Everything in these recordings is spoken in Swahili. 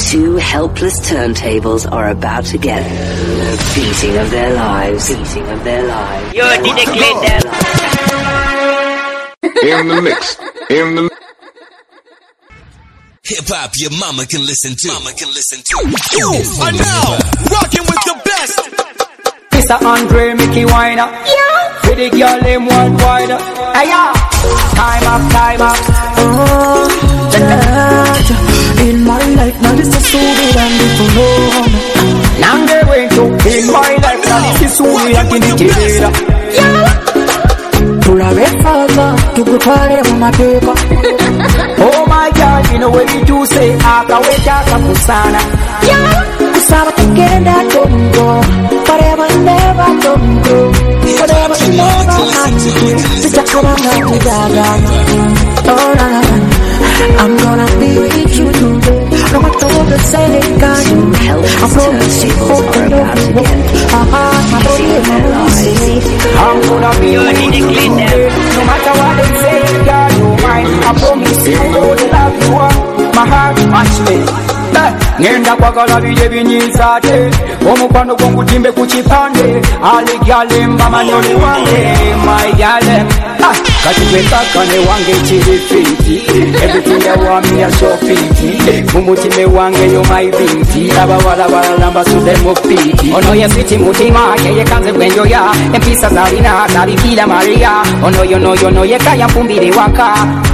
two helpless turntables are about to get the beating of their lives. You did it, Glenda. In the mix. Hip-hop your mama can listen to. You are now rocking with the best. Mr. Andre Mickey Winer. Yeah. With the girl named One Wider. Hey, yeah. Time up. Oh, in my life, now this is so good and beautiful. Now they went to in my life, now this is so good and beautiful. Yeah. To la reforma, to go party on my paper. Oh my God, you know what you do say, after we talk about Kusana. Yeah. Kusana to get that don't go. Forever, never don't go. Forever, never happen. To talk about that. Oh, na. I'm gonna be with you today. No matter what they say, God, you help. I promise you, hope I love you. My body and my mind. I'm gonna be with you today. No matter what they say, God, you mind. I promise you, hope I love you. My heart, match me. Ngenda kwagala bije binyizate omukwano gw'okutimbe ku kipande aligalemba manyoni wange maigale kati gwekakane wange kiri fiti everything I want me a so fiti mumutime wange yo my binti abawala balamba sude mu piti ono ye siti mutima ye kanze gwenjoya empisa zalina zalikira Maria ono yo ye kaya mpumbire waka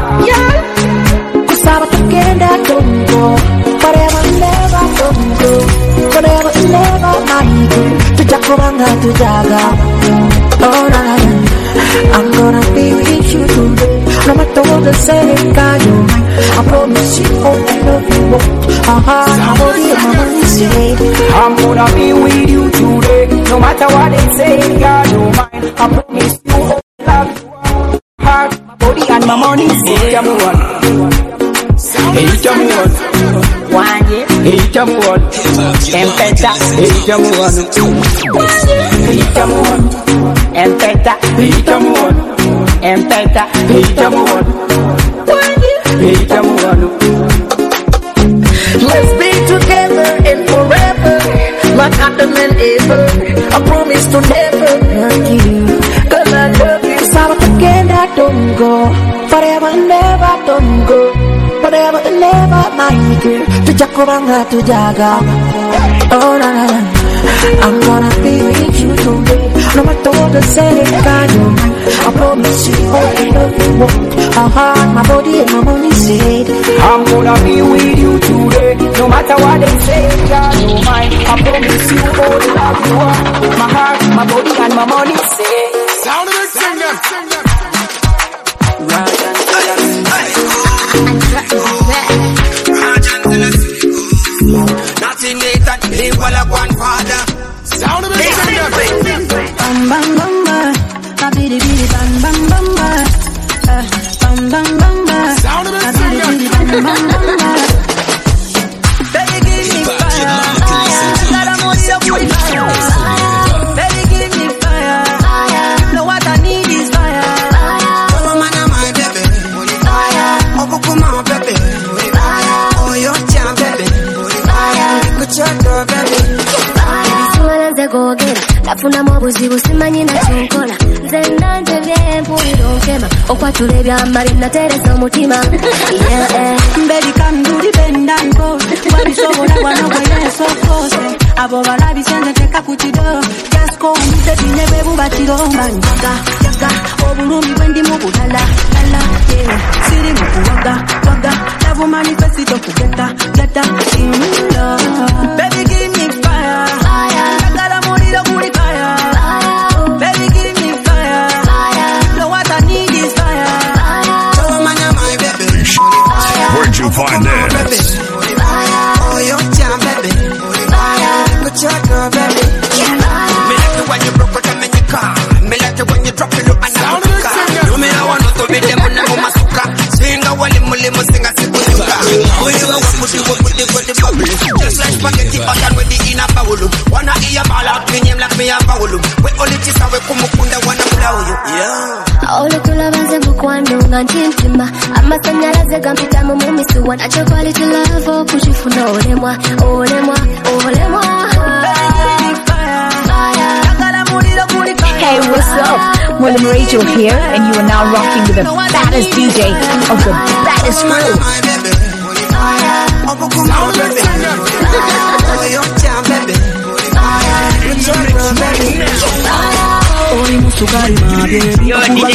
kusaba tukenda tongo forever never don't go. Forever never mind. Tujakobanga tujaga. Oh na. I'm gonna be with you today. No matter what they say, God, you mind. I promise you, oh, I love you. My body and my mind say. I'm gonna be with you today. No matter what they say, God, you mind. I promise you, oh, I love you. Heart, my body and my money say. Hey, tell me what. Wanye, Itamuan, Empeta, Itamuan, Itamuan, Empeta, Itamuan, Empeta, Itamuan, Itamuan. Let's be together and forever, like Adam and Eva. I promise to never hurt you, 'cause I love you. Saba together, don't go. Forever, never, don't go. Forever and never, my girl. Tujakobanga tujaga. Oh na. I'm gonna be with you today. No matter what they say, God, you mind. I promise you, oh, I love you. My body and my money said. I'm gonna be with you today. No matter what they say, God, you mind. I promise you, oh, I love you. My heart, my body and my money say. Sound of it, sing them. Nothing later, they were like one father. Sound of it, sing them. Bam bam bam bam, ba bidi bidi bam bam bam bam, bam bam bam bam. Sound of it, sing them. Bam bam bam bam. Baby give me fire, let 'em know you're with fire. Baby give me fire, know what I need is fire. Oh man, my baby, fire. Oh come on, baby, fire. Oh your jam, baby, fire. Good job, baby. Nafuna mwabuzibu simanyi na chinkola Nzenda njevye mpuliro nkema Okwatula ebyambali nateresa omutima Baby come do the bend and go Wabisobola wanogweyeso kose Abo balabisenze teka kukido Just go mbize bine bwebuba kiromba Njaga, obulumi bwendi mu bulala Siri mu kuwaga, Love manifesto kugeta, Baby give me fire Kagala muliro kuli fire Baby give me fire Know what I need is fire Oh man, my baby, Where'd you find this? oh your jam, baby, good job, baby. Me like it when you broke it and you car. Me like it when you drop it low and down. You me I want to be them on the masuka. Sing a wali muli musinga sikusuka. We do a put the bubble. Just like spaghetti pattern with the inner bowl. Wanna eat a ball out, me name like me a bowl. We only just have a kumukunda wanna blow you. Yeah. Ole tulabanze mukwano nga ntintima Amasanyalaze gampita mu mumisa to want at your quality love, oh, push you for no, ole-moi, ole-moi, ole-moi. Hey, what's up? William Rachel here, and you are now rocking with the baddest DJ of the baddest crew. Yo, DJ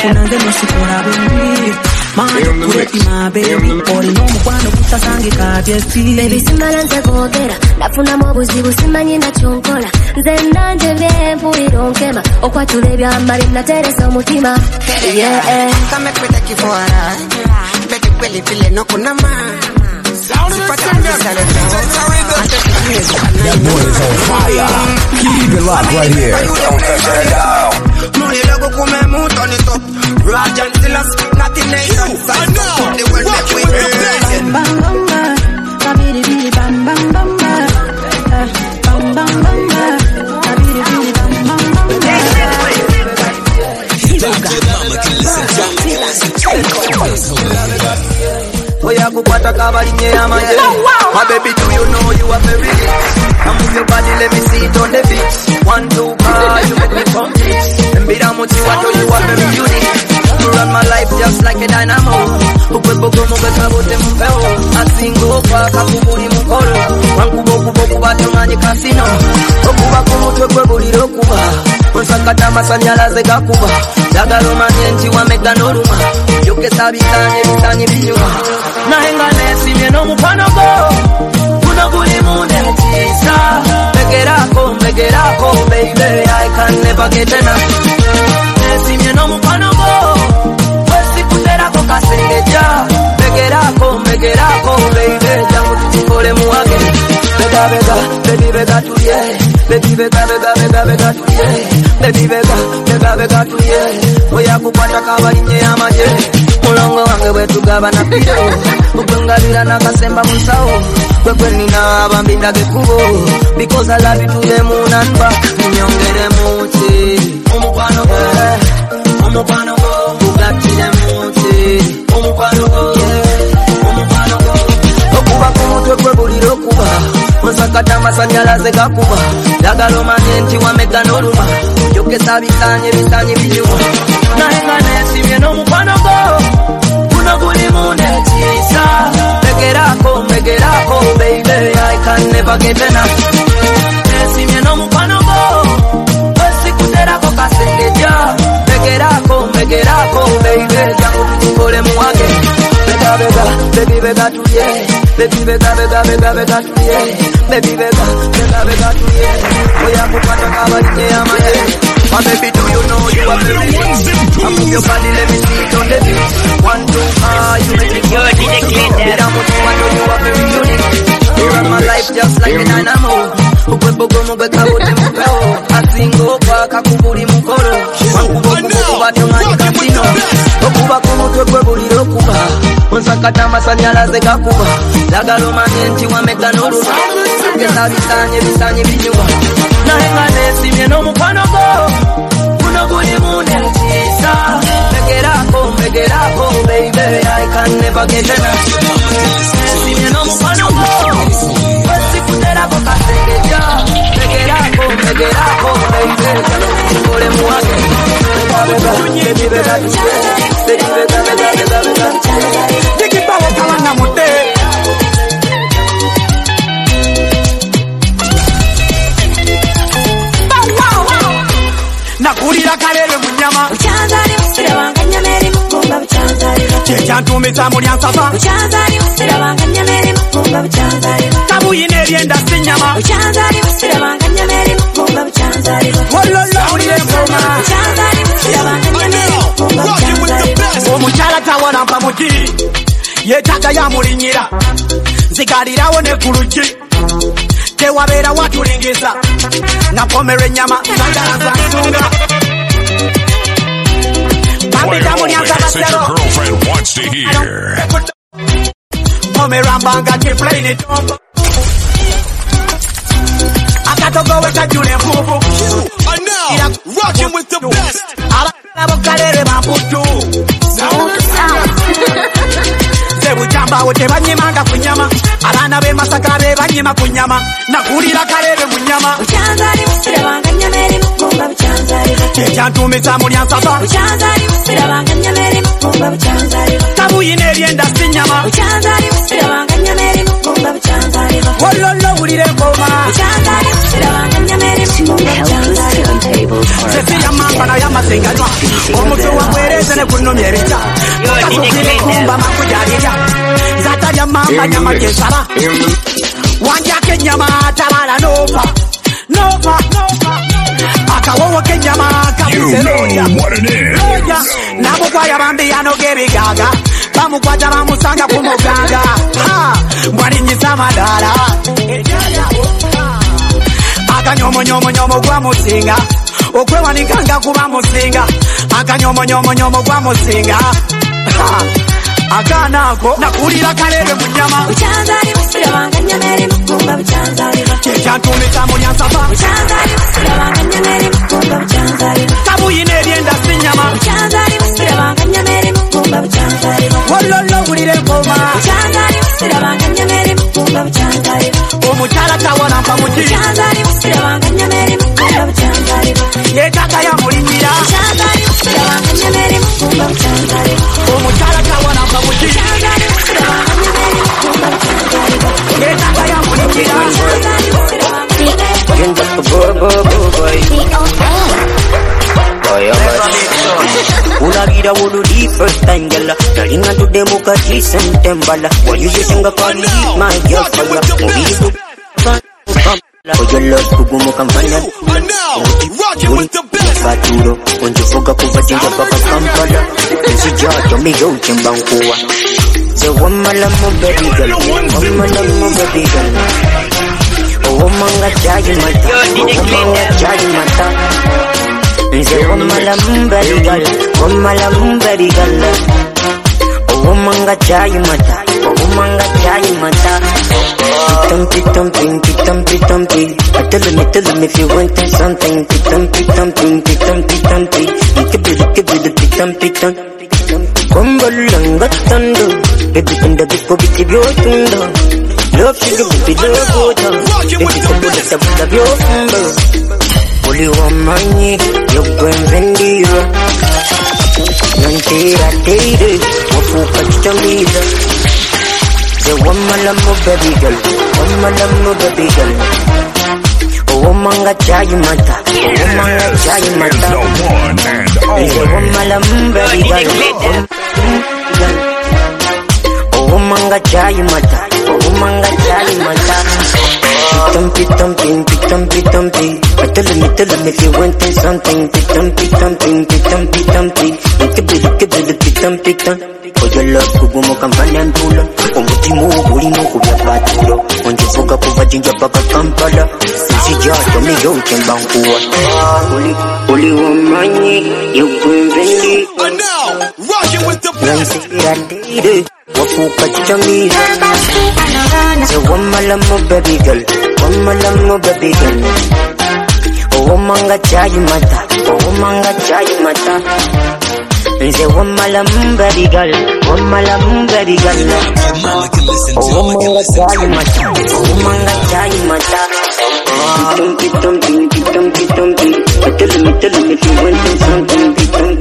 Baby, simalanze gogera nafunamu obuzibu simanyi nakyonkola nze nanje byempulira onkema okwatula ebyambali nateresa omutima Come and take you for a ride. Make it really feel no kunama. That boy is on fire. Keep it locked right here. Don't touch that dial. Rajan Silas, nothing nation. The world that we bam bam bam, babidi bidi bam bam bam, bam bam bam, babidi bidi bam bam bam. Oya kukwata kabalinye amaje. My baby, do you know you are very rich? Come move your body, let me see it on the beach. 1, 2, you make me come deep. And be down with you, I know you are very unique. You run my life just like a dynamo. Ukwepogomo bekabote mupeo. Asingo kwa kakubuli mukoro. Wankuboku batumanye kasino. Okuba kumutwe kwebuliro kuba. Onsakata masanyalaze gakuba. Jagalo manyenji wamega noruma. Yoke sabitanye binyuma. Nahenga nesimye no mukwano go. Kuno guli munde tisa. Make it up, baby. I can never get enough. Nesimye no mukwano go. Wesi kutera koka sengeja. Make it up, baby. Jangu tutikole muage. Baby bega tuye. Baby bega tuye. Baby bega tuye. Oya kupata kabalinye amaje. Mulongo wange wetugaba na pido. Ukungalira nakasemba musao. Kwekwe nina abambinda gekubo. Because I love you to the moon and back. Nyongere muti. Umukwano go. Ugatile muti. Umukwano go. Okuba kumutwe kwebuliro kuba. Onsakata masanyalaze gakuba. Jagalo manenti wamega noruma. Yoke sabitanye binyuma. Nahenga nesimye no mukwano go. Kuno guli munde tisa. Make it up, baby. I can never get enough. Nesimye no mukwano go. Wesi kutera koka sengeja. Make it up, baby. Jangu tutikole muage. Baby bega tuye. Baby bega tuye. Baby bega tuye. Oya kupata kabalinye amaje. My baby, do you know you are very rich? I move your body, let me see it on the beach. 1, 2, you make me go. I know you are very unique. You run my life just like a dynamo. Ukwepogomo bekabote mupeo. Asingo kwa kakubuli mukoro. Wankuboku batumanye kasino. Okuba kumutwe kwebuliro kuba. Onsakata masanyalaze gakuba. Jagalo manenti wamega noruma. Kesabitanye binyuma. Nahenga nesimye no mukwano go. Kuno guli munde tisa. Make it up, baby. I can never get enough. Nesimye no mukwano go. Wesi kutera koka sengeja. Make it up, baby. Kole muage. Baby bega tuye. Dikipawo kama na mote. Nakulira kalele munyama Uchanzari usira wanganyameri mukumba uchanzari Chejantume tamuli ansafa Uchanzari usira wanganyameri mukumba uchanzari Kabuyine ebyenda sinyama Uchanzari usira wanganyameri mukumba uchanzari Wololo ulile ngoma Uchanzari usira wanganyameri mukumba uchanzari Omuchala tawala mpa muti Yetaga ya mulinyira Zigalirawo ne kuluki Tewabera watulengeza Napomere nyama Sandala za sunga That's what your girlfriend wants to hear. Pomerambanga keep playing it up. I got to go with a Julian Popo. You are now rocking with the best. Sound bujamba wote banyimanga kunyama abana be Masaka be banyima kunyama nakulira kalebe munyama Uchanzari musirabanga nyamere mukumba buchanzari Chantumisa mulyansasa Uchanzari musirabanga nyamere mukumba buchanzari Kabuyine ebyenda sinyama Uchanzari musirabanga nyamere mukumba buchanzari Wololo wulire ngoma Uchanzari musirabanga nyamere mukumba buchanzari Sesi ya mamba na ya masenganywa Omutu wa mwereze ne kunomye ebica Kasukile kumba makujalirya Zata ya mamba nyama kesara Wanjake nyama talala nopa Nopa Akawowo ke nyama kabuse loja Loja Nabo kwa ya bambi ya noge bigaga Bamu kwa jama musanga kumuganga Ha Mwani nyisa madara Akanyomo nyomo nyomo kwa musinga Okwe wanikanga kuba musinga Akanyomo nyomo nyomo kwa musinga Ha Akanako nakulira kalebe munyama Uchanzari musirabanga nyamere mukumba buchanzari Chantumisa mulyansasa Uchanzari musirabanga nyamere mukumba buchanzari Kabuyine ebyenda sinyama Uchanzari musirabanga nyamere mukumba buchanzari Wololo wulire ngoma Uchanzari musirabanga nyamere mukumba buchanzari Omuchala tawona mpa muti Uchanzari musirabanga nyamere mukumba buchanzari Yetaka ya mulinyira Uchanzari musirabanga nyamere mukumba buchanzari Omuchala tawona mpa muti Uchanzari musirabanga nyamere mukumba buchanzari Yetaka ya mulinyira Uchanzari musirabanga Unagira wuludi first time gala Nalinga to democracy sentembala Why you sing a call my girl for ya For your love kugumo kampanya Rockin' with the best Faturo Unjifuga kuvatinga papa Kampala Nsijato miyo chembankuwa Say wamalamu baby girl Wamalamu baby girl Wamanga chayi mata Wamanga chayi mata Say wamalamu baby girl Wamalamu baby girl Wamanga chayi mata Wamanga chayi mata Pitum Tell them if you want something Pitum Pitum Kombalanga tando Baby tunda biko biti byotundo Love sugar baby love water Baby tunda bita byofumba Uli wamanyi Yogwemvendira Nantira teire Wafuka chitamira Say wamalamu baby girl Wamalamu baby girl Wamanga chayi mata Wamanga chayi mata Say wamalamu baby girl Wamanga chayi mata Wamanga chayi mata Pitum Tell me if you want something Pitum For your love kugumo kampanya ntula Omutimu ulimo kubya paturo Onjifuga kuva jinja paka Kampala Nsijato miyo chembankuwa Uli wamanyi Yugwemvendi And now, rockin' with the best Nansira deide Wafuka chitamira Say wamalamu baby girl Wamalamu baby girl Wamanga chayi mata Wamanga chayi mata Say wamalamu baby girl Wamalamu baby girl Wamanga chayi mata Wamanga chayi mata Pitum Tell me if you want something Pitum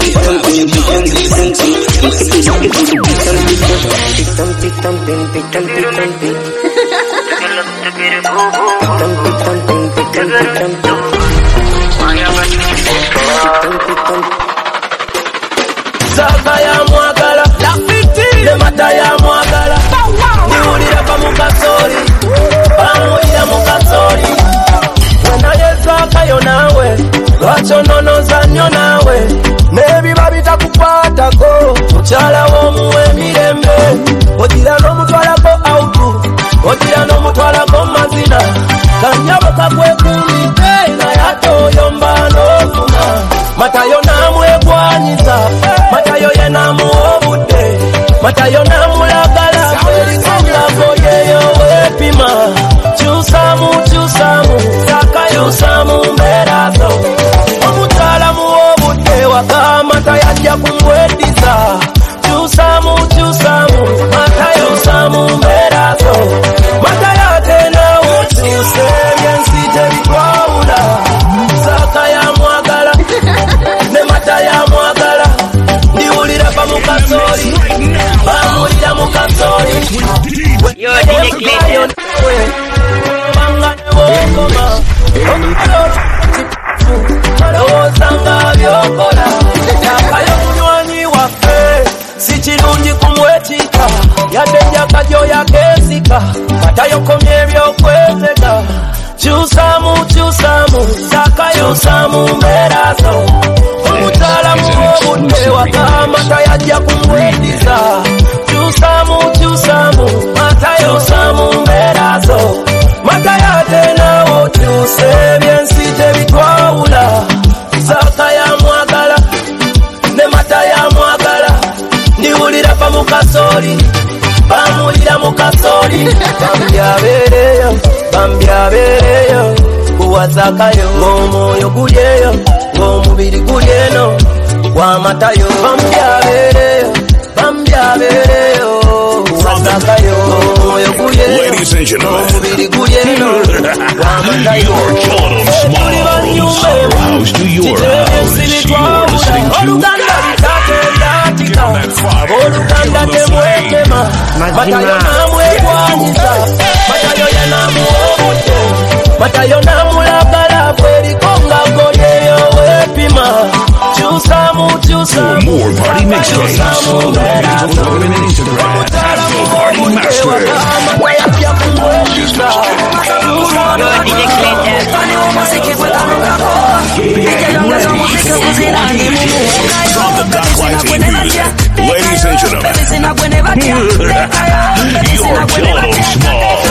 Saka ya mwagala Le mata ya mwagala Niwulira pa mukasori Pamuya mukasori Wenayezaka yo nawe Lwacho nonoza nnyo nawe Nebiba bitakukwatako Mukyala w'omuwe mirembe Ogira n'omutwalako autu Ogira n'omutwalako mazina Kanyabo kakwekumite Naye ate oyomba n'ofuna Matayo namwegwanyiza Matayo ye namuwa obudde Matayo namulagala Erikongako yeyo wepima Kyusamu Saka yusamu mberazo Omuta Sichirungi kumwetika yadeja kajo yakesika matayokomye byokwetega chusamu zakayusamu mberazo omutalamu obudde wakamata yajja kumwetiza chusamu matayusamu mberazo matayatenawo chuse byensi tebitwawula zakayamwagala ne matayamwagala ndiwulira pa mukasoli bamulira mukasoli bambyabereyo kuwazakayo ng'omwoyo gulyeyo ng'omubiri gulyeno wamatayo bambyabereyo kuwazakayo ng'omwoyo gulyeyo ng'omubiri gulyeno wamatayo Tuli banyumbe oluganda litatendatika abooluganda temwetema matayo namwegwanyiza matayo yanamuobudde matayo namulagala bwerikonga golyeyo wepima chusamu more party mixtapes. Follow the pages on Twitter and Instagram at The Party Master. From the Darklight TV, ladies and gentlemen, you're Total Smalls.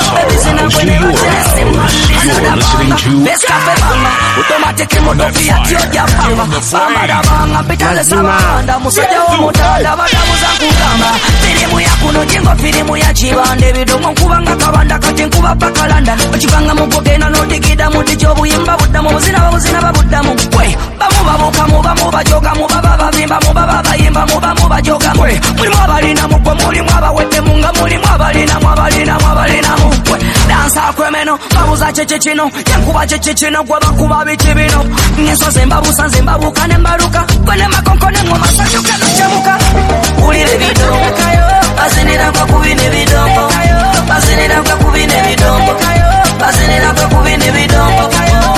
You're listening to automatic motofia tioja pamba samara banga pitale sabanda musajja omutanda badamuza kugamba firimu ya kuno jingo firimu ya chibande bidomo kubanga kabanda kati nkuba pakalanda ochibanga mukogena notigida muti chobuyimba buddamu buzina babuddamu we bamu bajoga mu baba bimba mu baba bayimba mu bamu bajoga we mulimu abalina mugwe mulimu abawete munga mulimu abalina mu we dansa kwemeno babuza chechino yankuba chechino gwa bakuba bitibino nyeso zembabusa zembabuka nembaruka kwene makonkone ngoma sajuka nochamuka ulire bidongo bazinira kwa kubine bidongo bazinira kwa kubine bidongo bazinira kwa kubine bidongo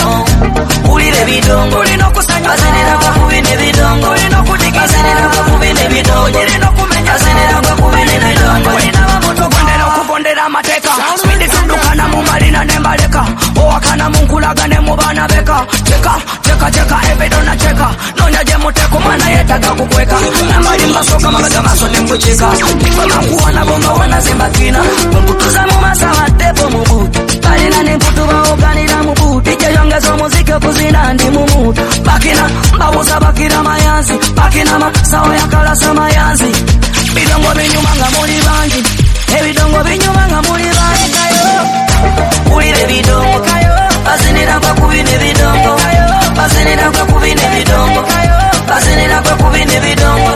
ulire bidongo linokusanya bazinira kwa kubine bidongo linokutika bazinira kwa kubine bidongo linokumenya bazinira kwa kubine bidongo linawa moto gondera kubondera mateka spindi tundukana mu marina nembaleka owakana munkulaga ne mubana beka cheka ebedona cheka nonya je muteko mwana yetaga kukweka namalimba soka mabega maso nembuchika nikoma kuona bomba wanazembakina kumbutuza mu masawa tepo mubutu balina nembutu baoganira mubutu ijayongeza muziki kuzina ndi mumutu bakina babuza bakira mayanzi bakina masawa yakalasa mayanzi bidongo binyuma nga muri bangi ebidongo binyuma nga muri bangi kayo ulire bidongo kayo bazinira kwa kubine bidongo bazinira kwa kubine bidongo bazinira kwa kubine bidongo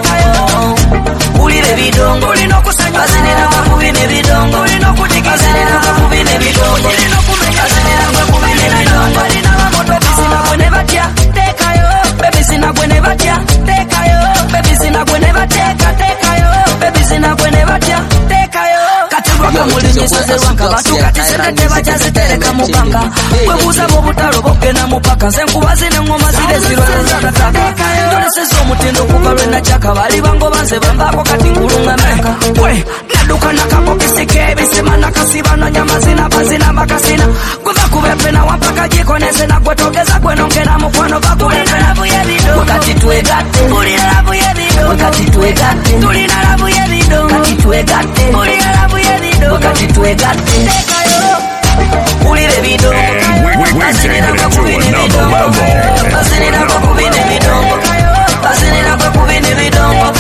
ulire bidongo linokusanya bazinira kwa kubine bidongo linokutika bazinira kwa kubine bidongo linokumenya bazinira kwa kubine bidongo linawa moto bizina kwene batya tekayo baby zina kwene batya tekayo baby zina kwene bateka tekayo baby zina kwene batya tekayo katirwaka mulinyeseze wanka batu katisendete bajazitereka mubanga webuza bobutalo bogena mupaka nze nkuba zine ngoma zile zirwezanataka toleseza omutindo kuva lwenachaka bali bango banze bambako kati ngulunga meka we naduka nakako kisike bisima nakasiba nonyama zina bazina makasina kuva kubepena wampaka jikonese nakwetogeza kwenongera mukwano bakulina labu yebido wakati tuegate ulina labu yebido wakati tuegate tulina labu yebido wakati tuegate ulina labu yebido wakati tuegate tekayo ulire bido bazinira kwa kubine bidongo bazinira kwa kubine bidongo bazinira kwa kubine bidongo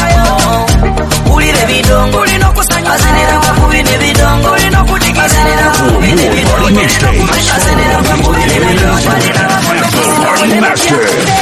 ulire bidongo linokusanya bazinira kwa kubine bidongo linokutika bazinira kwa kubine bidongo bazinira kwa kubine bidongo Party Master.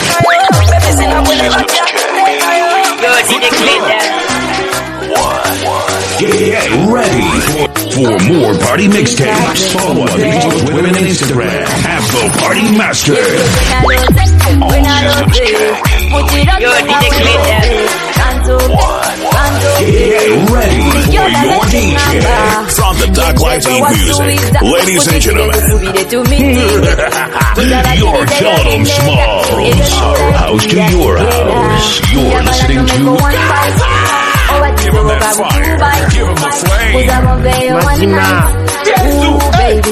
Get ready for more party mixtapes. Follow us on Twitter and Instagram at The Party Master. All systems check. Get ready for your DJ. From the Dark Light Music, ladies and gentlemen, you're killing them Smalls. Our house to your house. You're listening to Give him that fire. Give him the flame. Mazima. Ooh, baby,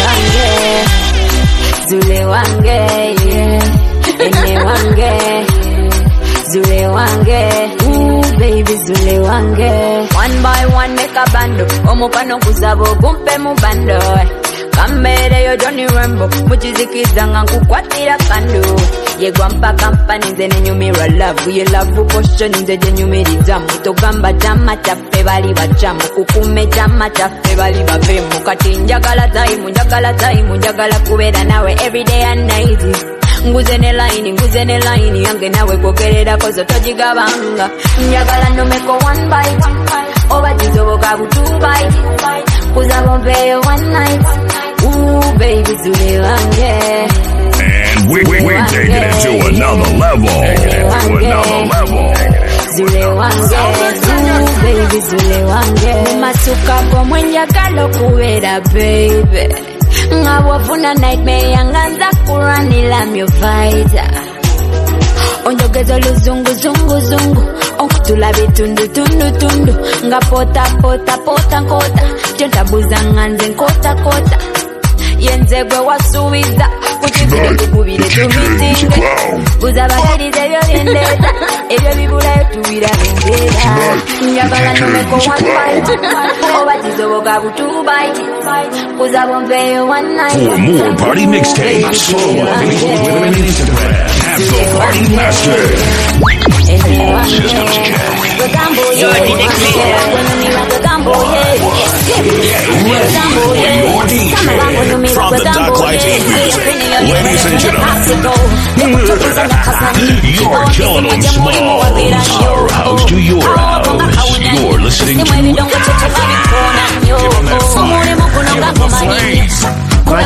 Zule wange, ene wange, Zule wange, ooh, baby, Zule wange. One by one make a bando, omupano kuzabo gumpe mu bando. Kamere yo Johnny Rambo, muchizikizanga nkukwatira kando. Yegwa mpaka mpani nze nenyumira love, ye love potion nze jenyumiriza mutogamba chama chaffe bali bachamu, kukume chama chaffe bali bavemu. Kati njagala time, njagala kubeera nawe everyday and night. Nguze ne line yange nawe kwogererako zo togigabanga. Njagala nomeko one bite, oba kizoboka bu two bite, kuzaba mpeyo one night. Ooh, baby, Zule wange. And we're taking it to another level. Zule wange, ooh, baby, Zule wange. Masuka po mwenjagala kuwera, baby. Ngawafuna nightmare yanganza kuranila myo fighter. Onjogeza luzungu zungu zungu, okutula bitundu tundu tundu. Nga pota nkota, jontabuza nganze nkota kota. Yenzegwe wasubiza, kukizike tukubire tubitinge. Buza bakirize ebyo byendeta, ebyo bibulayo tubira bendera. Njagala nomeko one bite, oba kizoboka bu two bite, buza bombeyo one night. For more party mixtapes, follow Facebook, Twitter, and Instagram. Have the Party Master. All systems check. You're from the Dark Light Music, ladies and gentlemen, you're killing them Smalls. Our house to your house. You're listening to Give him that fire. Give him the flame.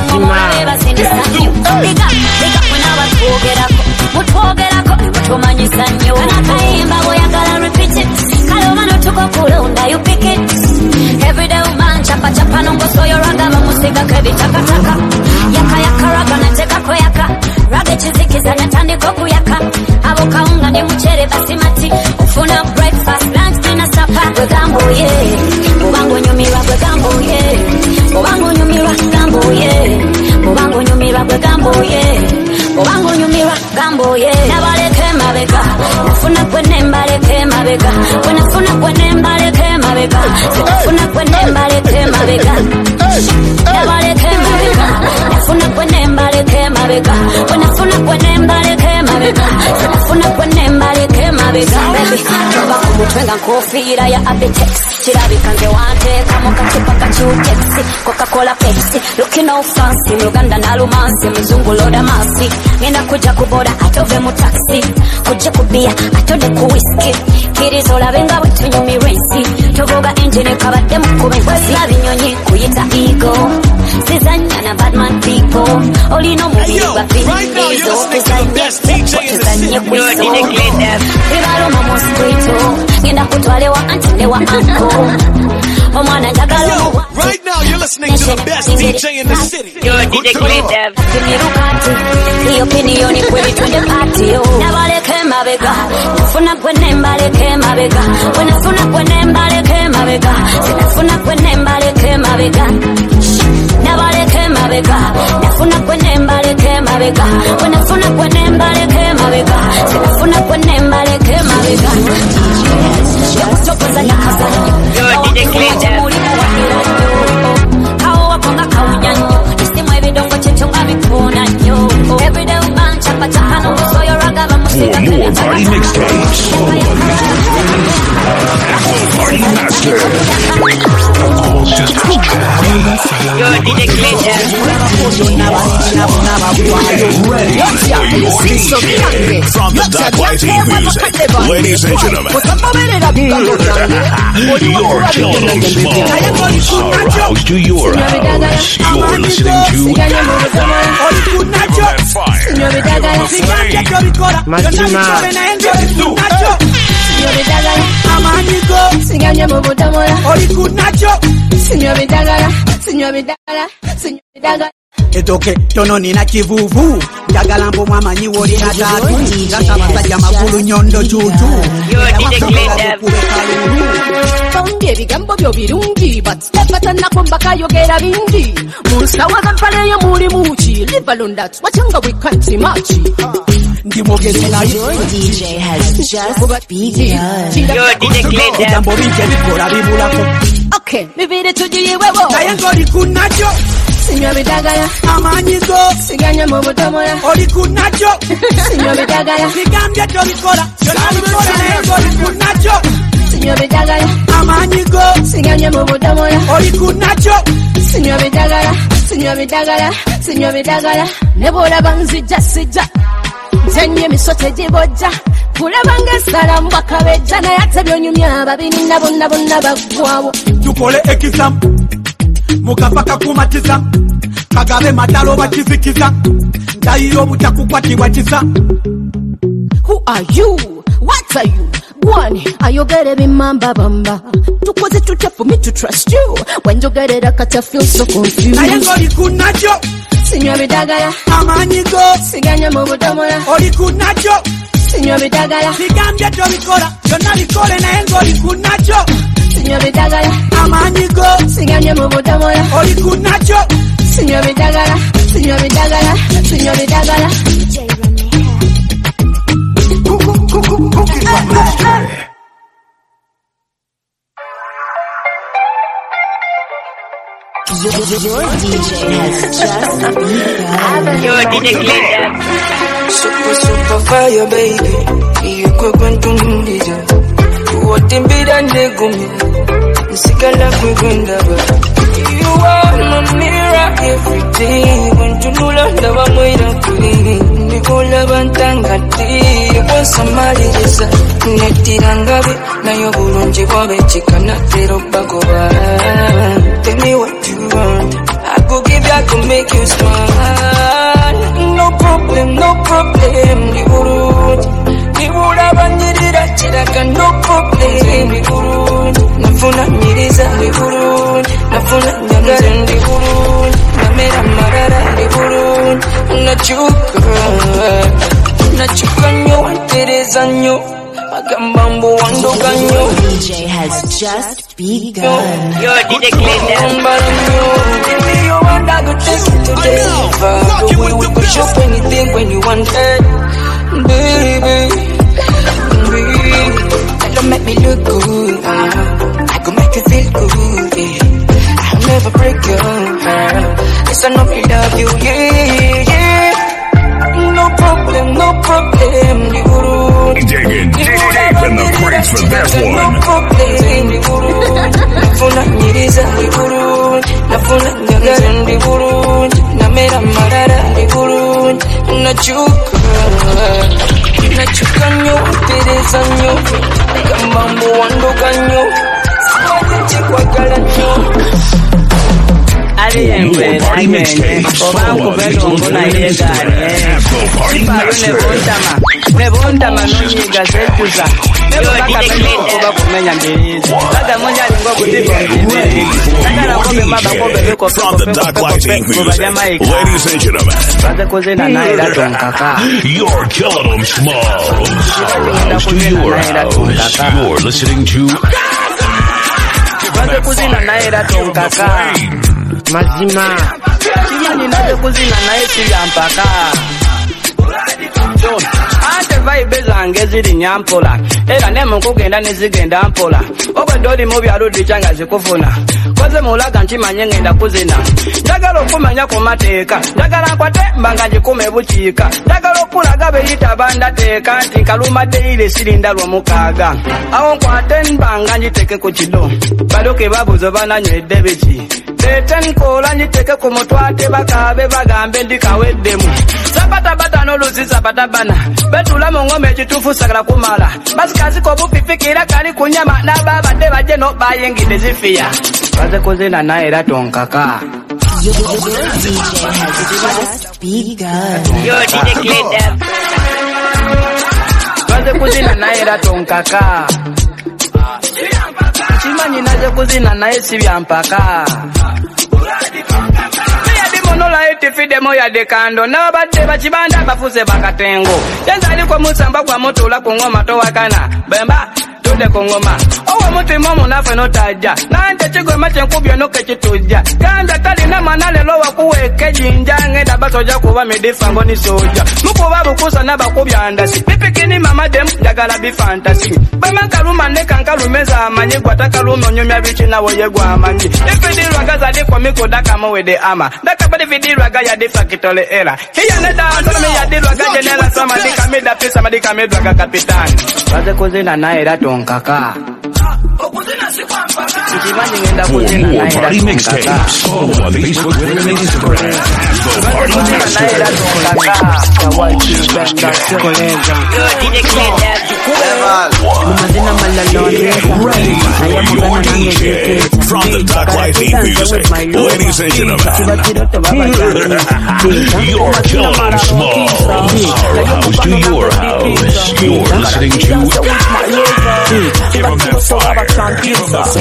Mutwogerako tumanyisa nnyo kanakayimba bw'oyagala repeat it kalomano tukokulonda you pick it everyday man chapa nongosoyoraga bamusigako ebitakataka yakayakaraga natekako yaka raga ekizikiza natandika okuyaka abo kawunga ne mucere basimati ofuna breakfast lunch dinner supper bwegambuye obanga onyumirwa bwegambuye obanga onyumirwa gambuye obanga onyumirwa bwegambuye obanga onyumirwa gambuye nabaleke mabega nafuna kwene mbaleke mabega nafuna kwene mbaleke mabega nafuna kwene mbaleke mabega nabaleke mabega nafuna kwene mbaleke mabega nafuna kwene mbaleke mabega nafuna kwene mbaleke mabega baby toba kumutwenga nkofira ya Apetex kirabika nze wanteeka mu kacupa ka Chutex Coca-Cola Pepsi looking all fancy Uganda na lumansi muzungu loda masi ngenda kuja kuboda atove mu taxi kuja kubia atode ku whisky kirizo labenga bwetunyumirensi togoga engine kabadde mukubensi labinyonyi kuyita ego sizanya na badman people olino mubiri gwa pinizo kuzanye kwisoo ibalo mu street ngenda kutwalewa antine wa anko omwana njagala right now you're listening to the best DJ in the city. You're DJ Clean. Your opinion is when it's the party. Nabaleke mabega, nafuna kwene mbaleke mabega, nafuna kwene mbaleke mabega, nafuna kwene mbaleke mabega. Nabaleke mabega, nafuna kwene mbaleke mabega, nafuna kwene mbaleke mabega, nafuna kwene mbaleke mabega. You're DJ Clean. Kawa konga kaunyanyo, isimu evidongo chechonga vikuna nyo. Everyday man chapa chapa no so your raga bamusika. For more party mixtapes, Party Master. All systems check. You're DJ Clean. Get ready for your DJ. From the Dark Light Music, ladies and gentlemen, you're killing them Smalls. Our house to your house. You're listening to Give him that fire. Give him the flame. Mazima. sinywa bidagala amanyigo siganye mu budomola oli kunacho sinywa bidagala sinywa bidagala sinywa bidagala etoke tono nina kivuvu njagala mbo mwamanyi woli na tatu ngasa basajja magulu nyondo tutu Fondi ebigambo byo birungi but tebatanako mbakayogera bingi munsawa zampale yo muli muki live alone that wachanga we can't see much ndimogezi na Your DJ has just begun. Your DJ Glenda jambo binje bikola bibulako okay bibiri tujiwewo naye ngoli kunacho sinywa bidagala amanyigo siganye mu budomola oli kunacho sinywa bidagala bigambye tobikola yonabikola naye ngoli kunacho sinywa bidagala amanyigo siganye mu budomola oli kunacho sinywa bidagala sinywa bidagala sinywa bidagala ne bwolaba nzijja sijja nzenye emisote gibojja kulaba ng'essala mbwakabejja naye ate byonyumya ababini nabo baggwawo tukole ekisamu mukapa kakumatiza kagabe matalo bakizikiza ndayiro butakukwatibwa kisa who are you what are you Gwani, ayogere bimamba bamba tukoze tutya for me to trust you when you get it I feel so confused naye ngoli kunacho sinywa bidagala amanyigo siganye mu budomola oli kunacho sinywa bidagala bigambye tobikola byonna bikole naye ngoli kunacho sinywa bidagala amanyigo siganye mu budomola oli kunacho sinywa bidagala sinywa bidagala sinywa bidagala Your DJ has just begun. Your DJ Glenda Super fire baby iyo kwekwentungulira wotimbira ndegumi nsigala kwegwendaba you are my mirror every day wentunula ndaba mwira kuri nikolaba ntangati bonsamaliriza nettira ngabe naye obulungi bwabekikana tero bagoba tell me what you want I go give you I go make you smile no problem nibura banyirira kiraka no problem nafuna nyiriza nafuna nyagaza namera marara nachuka nyo wantereza nyo agambambo wandoganyo DJ has just begun. Your DJ Glenda you want I go take you to the we go shop anything when you want it baby don't make me look good I go make you feel good I'll never break your heart yes I know we love you yeah no problem digging deep in the crates for this one. no problem nafuna nyiriza nafuna nyagaza namera marara nachuka nyo tereza nyo kambambo wandoganyo sikwagala nyo aliyembere agende obangu bedongola yegane sipalo nebontama nonyiga zetuza nebobakabenooba kumenya mbirizi bagamunya alingo kutigonjimeri nagalakobe mabakobe bekopekopekopekobalyamaika bazekuzina naera tonkaka You're killing them small. Our house to your house. You're listening to bazekuzina naera tonkaka mazima kiyani nazekuzina naye siyampaka ate vibe zange ziri nyampola era nemukugenda nezigenda mpola obwedde oli mu byalo dikyanga zikufuna koze mulaga nkimanye ngenda kuzina njagala okumanya ku mateeka njagala nkwate mbanga ngikume bukiika njagala okulaga beyita bandateeka nti nkalumadde ire sirinda lwomukaaga awo nkwate mbanga ngiteke ku kido baloke babuzo bananywedde biki Teten kola njiteke kumutwate bakabe bagambe ndikaweddemu sabatabata n'oluzi sabatabana betula mu ngome ekituufu sagala kumala basikazi ko bufifikira kali kunyama n'ababadde bajje no bayingidde zifiya bazekuzina naye era tonkaka Your DJ has just begun. Your DJ Glenda naze kuzina naye era tonkaka kimanyi naze kuzina naye si byampaka monola etifidemo ya dekando n'abadde bakibanda bafuze bakatengo yenzaliko musamba kwa mutula ku ngoma towakana bemba tude ku ngoma owo mutima omunafe notajja nante kigwema kyenkubyo nokekitujja ganja talina mwana lelo wakuweeka ejinja ngenda basoja kuba midifango ni soja mukuba bukusa n'abakubya ndasi pipikini mamadem njagala bifantasi bamakaluma nekankalumeza amanyi gwatakaluma onyumya biki nawo yegwamanyi ifidirwaga zadikwa mikodakamu wede ama ndakabadi vidirwaga yadifakitole era hiyanetaantolome yadirwaga jenela samadika pisa madika midwaga kapitani baze kuzina naye era tonkaka ikimanyi ngenda kuzina naye era tonkaka on Facebook, Twitter, and Instagram. The Party From the Dark Light Music, ladies and gentlemen, you're killing them small. Our house to your house. You're listening to Give them that fire. Give them the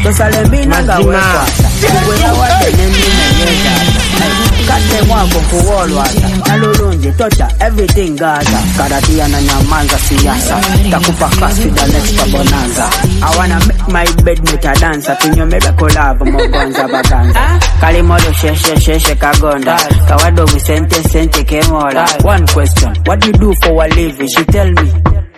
Kate mwako kuolwaza nalulunji tocha everything gaza karatia na nyamanza siasa takupa kasi the next bonanza I wanna make my bed make a dancer tunyomebe kolava mogonza baganza kalimodo sheshe kagonda kawado sente kemola. One question, what do you do for a living? She tell me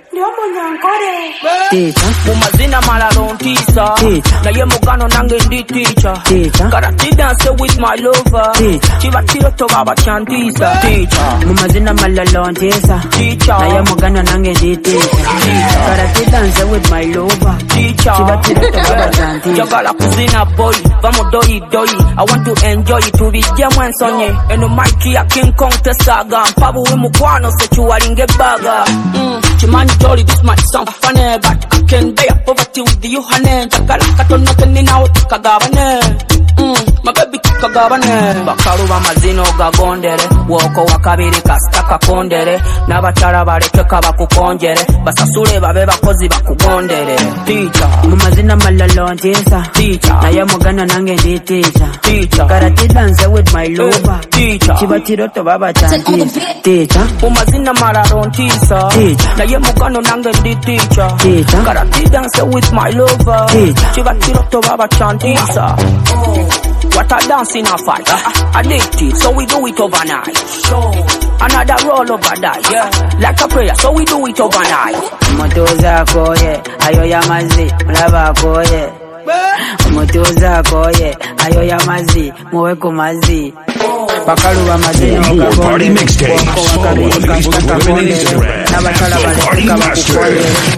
teacher mumazina malalontisa na ye mugano nange ndi teacher karate dance with my lover chiva chiroto baba chantisa teacher mumazina malalontisa na ye mugano nange ndi teacher karate dance with my lover chiva chiroto baba chantisa jagala kuzina boy vamo doi I want to enjoy to be jemwe nsonye eno mic ya King Kong tesaga mpabu we mukwano sechuwalinge baga chimani jolly this might sound funny but I can bear poverty with you honey jakala katono teni nawo tukagabane my baby tukagabane bakaluba mazino gagondere woko wakabiri kastaka kondere n'abatara barekeka bakukonjere basasule babe bakozi bakugondere teacher mumazina malalontesa teacher naye mugana nange ndi teacher karate dance with my lover chibatiroto baba chantisa teacher mumazina malalontesa naye mugano nange ndi teacher karate dance with my lover chibatiroto baba chantisa what a dance in a fight, addicted, so we do it overnight. Another roll over that, like a prayer, so we do it overnight. Motoza koye, ayo yamazi, mlaba koye. Motoza koye, ayo yamazi, muweko mazi. Bakaluwa mazino more party mixtapes. Follow on Facebook, Twitter, and Instagram. The Party Master.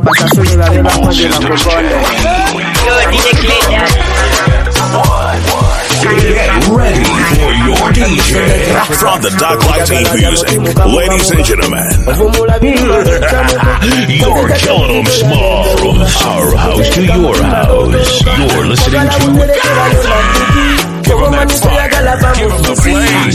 Get ready for your DJ from the Dark Light Music, ladies and gentlemen. You're killing them small. From our house to your house. You're listening to Give them that fire. Give them the flames.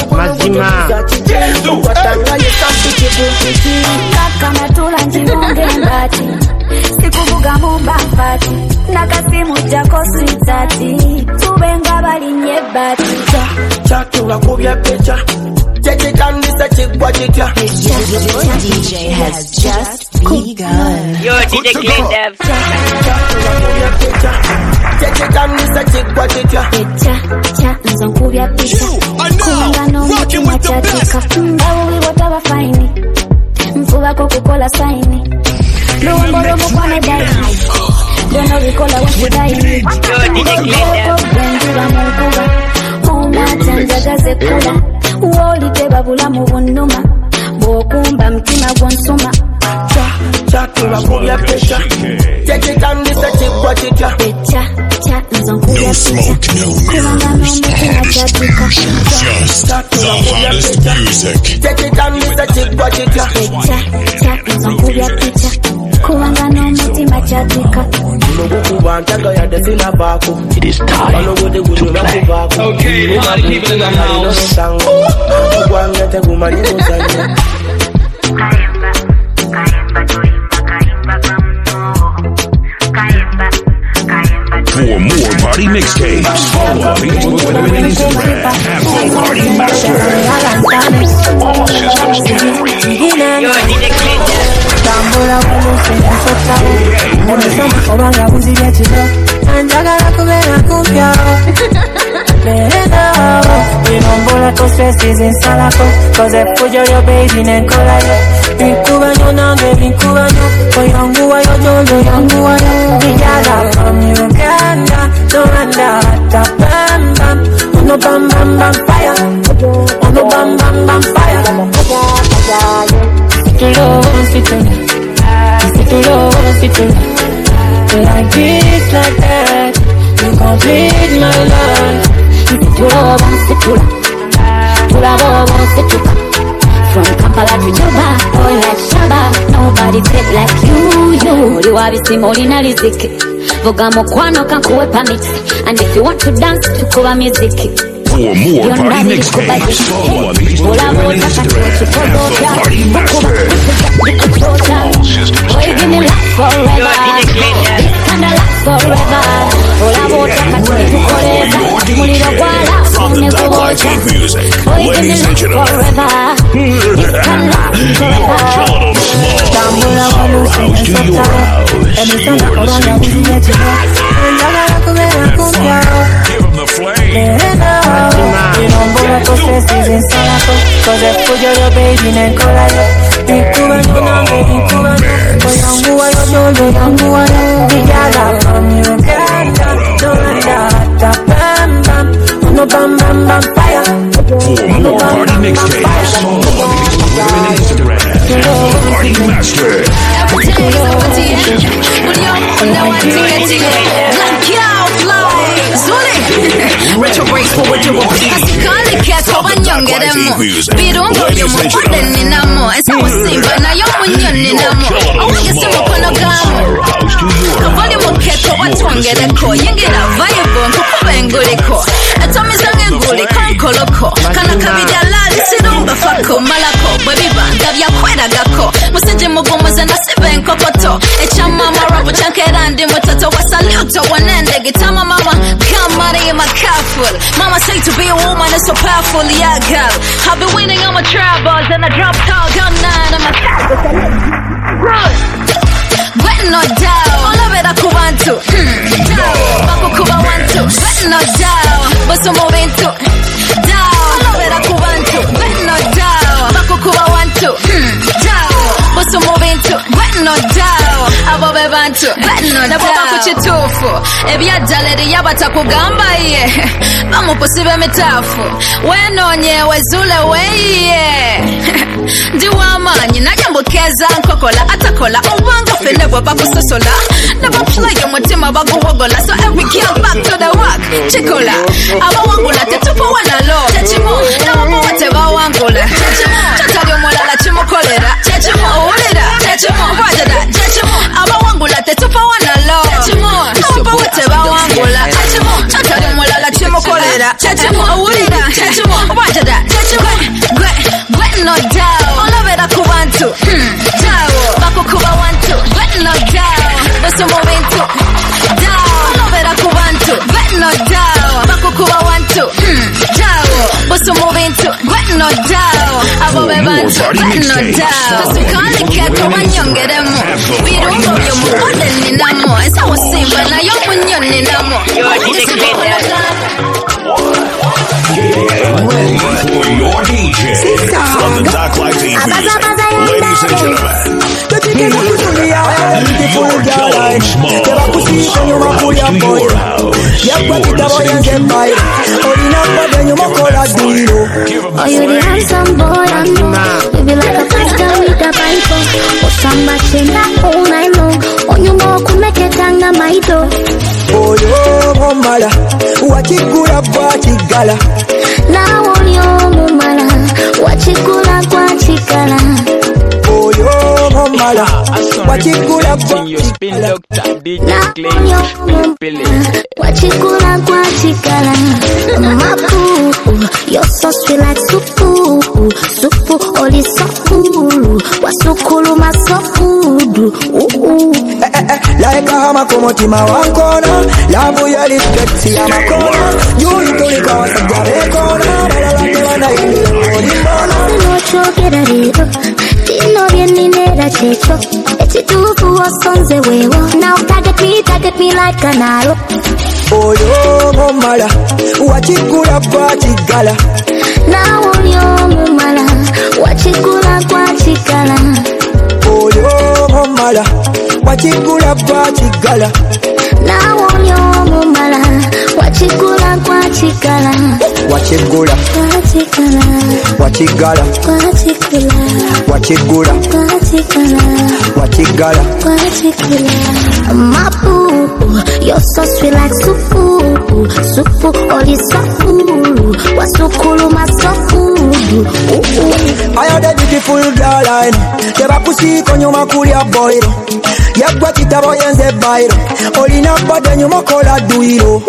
Kama tula njimunge mbati sikubuga mubafati nakasimu jako sweetati tubenga balinye bati chatuwa kubya pecha chekikandisa chigwa chitya DJ has just begun. Yo DJ Glendev chatuwa kubya pecha chekikandisa chigwa chitya pecha nzonkubya pecha kulingana omutima kyatika awo wiwotaba faini mfuba kokukola saini luwombo lwomukwane daini dono bikola wakidaini bwenjuba munkuba omatanjagaze kula woliteba bulamu bunnuma bwokumba mutima gwonsuma chatuwa kubya pecha chekikandisa chigwa chitya pecha nzonkubya pecha kulingana omutima kyatika Just the hottest music. chekikandisa chigwa chitya pecha nzonkubya pecha kulingana omutima kyatika It is time to play. Okay, everybody keep it in the house. Kaimba, mixtapes. Follow on Facebook, Twitter, and Instagram. Afro Party Master. All systems Tambula kumusenya sotawo Omusoma obanga buzibya kino Anjagala kubeera kumpyawo Leero Binombola to stresses ensalako Koze fujo yo baby nenkolayo Binkubanyo nange binkubanyo Oyanguwayo jojo yanguwayo Bijala from Uganda Toranda hata bam bam Ono bam bam bam fire Ono bam bam bam fire Like this, like that, you complete my life. From Kampala to Juba, boy like Shaba, nobody fit like you. Oli wabisi molina riziki, vuga mukwano kankuwepa mixi, and if you want to dance, tukuba music. For more party mixtapes, follow on Facebook, Twitter, and Instagram. Afro Party Master. All systems Boy, give me life forever. This kind of life forever. From the Dark Lights Heat Music, ladies and gentlemen, your Jordan Small. Our house to your house, your give him the flame. Binombola to stresses ensalako Koze fujo yo baby nenkolayo Binkubanyo nange binkubanyo Oyanguwayo jojo yanguwayo Bijala from Uganda Toranda hata bam bam Ono bam bam bam fire For more party mixtapes, follow on Facebook, Twitter, and Instagram. Afro Party Master. Retrograde forward to a Asikali keto banyongeremo Birungo yomukude ninamo Esawa simba na yomunyo ninamo Awagese mukono gamu Kavali muketo watwongereko Yingira vibe nkukubenguliko Etomiza ngenguli konkoloko Kana kabidya lali sirumba fako Malako bwebiba ndabyakwedagako Musije mugomoze nasibe nkokoto Echa mama rapu chankera ndi mutata Wasaluto wanende gitama mama Kamari in my careful Mama say to be a woman is so powerful, yeah girl I've been winning on my travels and I drop tall gun 9 on my Run Wet no doubt All of it I could want to Baku kuba want to Wet no doubt But some moving to Down All of it I could want to Wet no doubt Baku kuba want to Down But some moving to Wet no doubt Abo bebantu Wet no doubt Nabo bakuchitufu Ebyajaledi yabatakugamba ye Bamupusibe mitafu Wenonye wezule weye Ndiwamanyi najambukeza nkokola Atakola obanga fene bwe bakusosola Nebaplay omutima baguwogola So every girl back to the work Chikola Abawangula tetupo wanalo Chechimo Nabo wote bawangula Chechimo Chatali omulala chimukolera Chechimo Owulira Chechimo Wajada Chechimo Abawangula tetupo wanalo Chechimo Nabo wote bawangula Chechimo Chatali omulala chimukolera Chechimo Owulira Chechimo Wajada Chechimo Gwe no doubt All of it akubantu Dawo Bakukuba wantu Gwe no doubt Bosu moving Dawo All of it akubantu Gwe no doubt Bakukuba wantu Dawo Bosu moving Gwe no doubt Abo bebantu Gwe no doubt Kasukali keto banyongeremo Birungo byomukonde ninamo Esawa simba na yomunyo ninamo For your DJ, from the Dark Lights Heat Music, ladies and gentlemen, your Jordan Small. Oh, you the handsome boy, I know. You be like a pastor with a Bible. Or somebody that all I know. On your more could make it hang on my door. Oh, yo, mala, wachikula kwa chigala. Now on your mumala, wachikula kwa chikala. Oh, yo, mala, wachikula kwa chigala. Now on your mumala, wachikula kwa chikala. Mapu, you're so sweet like supu. Supu, oli sokulu. Wasukulu masokulu. like a hammer kumotima wankona love ya respect ya makona you tulika wasajare kona bala Tino vieni nera checho Eti tufu wasonze wewo Now target me like an arrow Oyo momala Wachikula kwa chigala Now oyo momala Wachikula kwa chigala Oyo momala Wachikula kwa chigala Now oyo momala Wachikula kwa chigala Wachigula Wachigala Wachigula Wachigala Mapu, you're so sweet like supu all is so cool Wasukulu masofu I had a beautiful girl I know Teba pussy konyuma kulia boiro Yagwa kitabo yenze bairo Olina bade nyuma kola duiro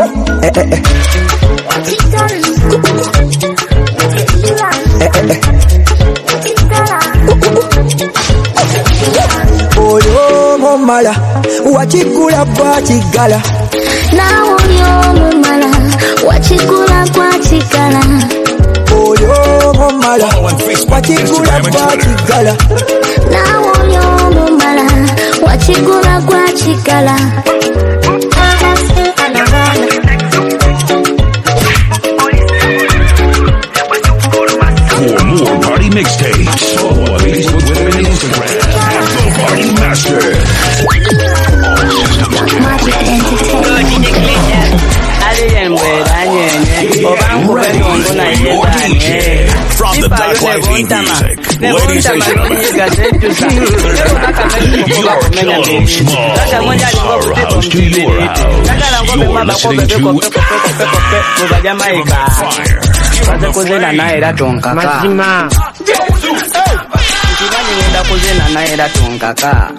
Oyo momala Wachikula kwa chigala Na oyo momala Wachikula kwa chigala Oyo momala Wachikula kwa chigala Na oyo momala Wachikula kwa chigala For more party mixtapes, follow on Facebook, Twitter, and Instagram at The Party Master. From the Dark Life Music, ladies and gentlemen, you're killing them small. Our house to your house. You're listening to Fire. kuzina naira tonkaka Chibani wenda kuzina naira tonkaka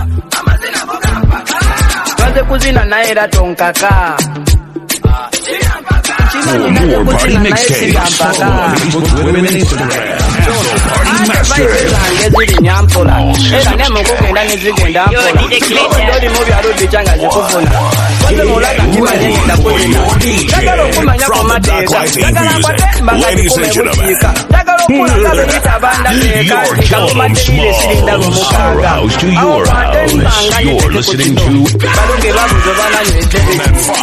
Waze kuzina naira tonkaka For more party mixtapes, follow on Facebook, Twitter, and Instagram. Party Master. Era nemo kugenda nizigenda mpola Dodi mubi arudi changa zikufuna Waze mulaga chibani wenda kuzina Dagalo kumanya kumateka Dagala kwa temba kati kumebujika Dagalo kuna kabe nitabanda teka Kakumatile silinda kumukaga House to your house. You're listening to Balunge babu zobana nywetebi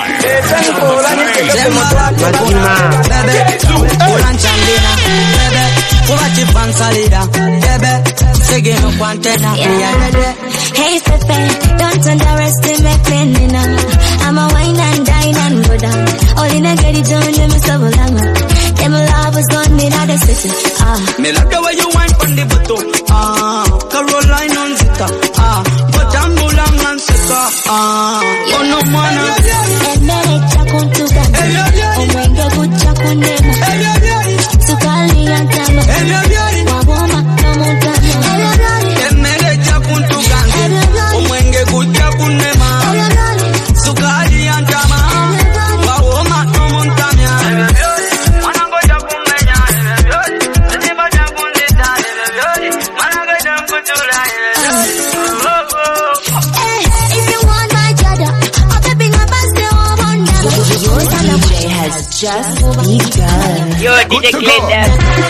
Hey Pepe, don't underestimate me now. I'm a wine and dine and go down. All in a get it done, you miss a lama. Them love was gone in other city. Me like the way you wine from the bottom. Caroline on Zika. But I'm Mulang and Sika. Oh no man. And then it's a contuga. Oh when the good chakundema. Sukali and Tama. Waboma, Kamutama. And then it's a contuga. Oh when the good chakundema. Sukali and Tama. Waboma, Kamutama. Just begun. Yo, DJ Glitter.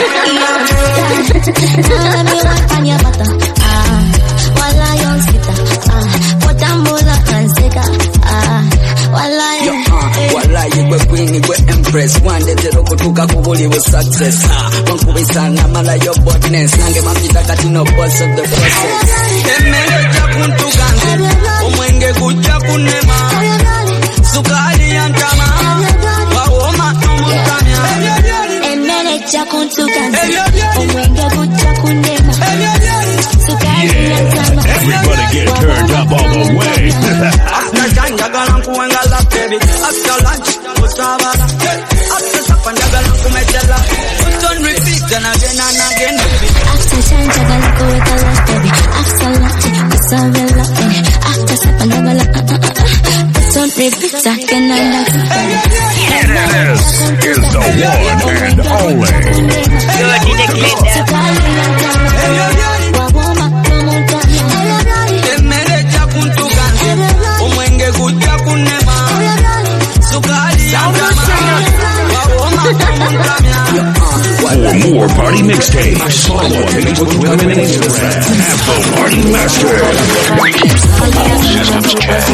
Wala you were queen, you were empress. One day the road to Kakuli was success. One could be son, Namala your botness. Nange Mamita Katino boss of the process. Emele Japuntu Gange, Omwenge Kujakunema, Sukali and Tama, Wawoma Tomontania. Emele Jakuntugange, Omwenge Kujakunema, Sukali and Tama. Everybody get turned up all the way. After Janjagalanku and Galapevi, after lunch, Mustavara, after Sapanjagalanku Metala, put on repeat and again. After Janjagalanku with Galapevi, after lunch, Mustavara, after Sapanjagalanku, put on repeat again and This is the one and only. Yo, DJ Glitter. For more party mixtapes, follow on Facebook, Twitter, and Instagram at The Party Master. All systems check.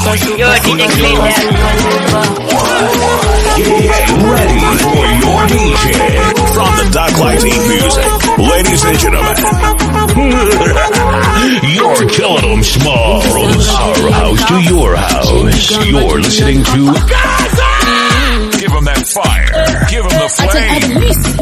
Get ready for your DJ from the Doc Life Music. Ladies and gentlemen, you're killing them small. From our house to your house, you're listening to Give them that fire. Give them the flame.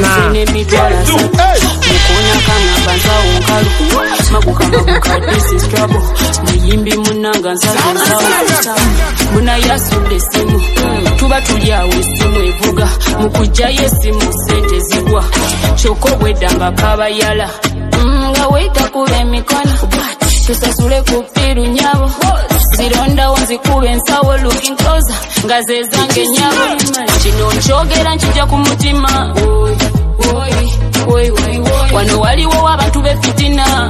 Muna yasudde simu tuba tuli awo essimu evuga mukujayo essimu sente zigwa kyokka obwedda nga kabayala nga weetakuba emikono tusasule ku piru nyabo zirondawo nzikuba ensawo looking closer nga zezange nyabo kino nkyogera nkijja ku mutima wano waliwo abantu befitina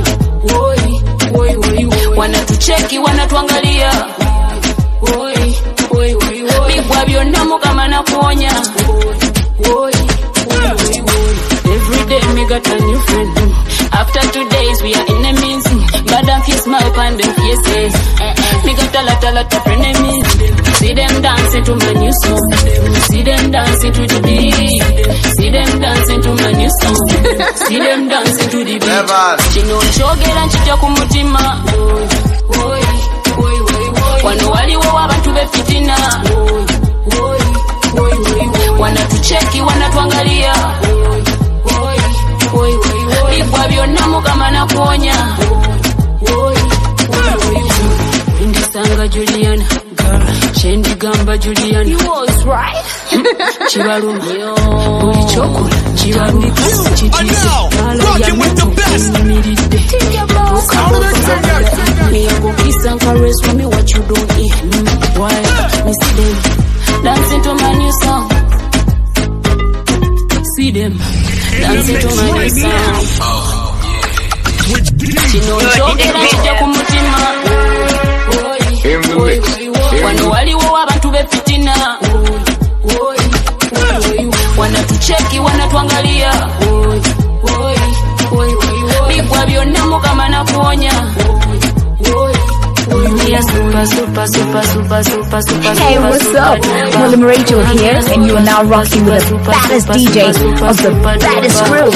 wanatucheki wanatuangalia bigwa byonna mukama nakuonya everyday me got a new friend after 2 days we are enemies but I'm fierce my upon them faces me got a lot of enemies see them dancing to my new song see them dancing to the beat see them dancing to my new song see them dancing to the beat kino nkyogera nkijja ku mutima wano waliwo abantu befitina wanatucheki wanatuangalia bigwa byonna mukama nakuonya ndisanga Juliana kyendigamba Juliana you was right kibaluma buli kyokola kibandika rocking with the best. Me I go kiss and caress for me what you don't eat. Why? Me see them dancing to my new song. See them dancing to my new song. Kino nkyogera nkijja ku mutima wano waliwo abantu befitina wanatucheki wanatuangalia bigwa byonna mukama nakuonya. Hey, what's up? William Rachel here, and you are now rocking with the baddest DJ of the baddest crew.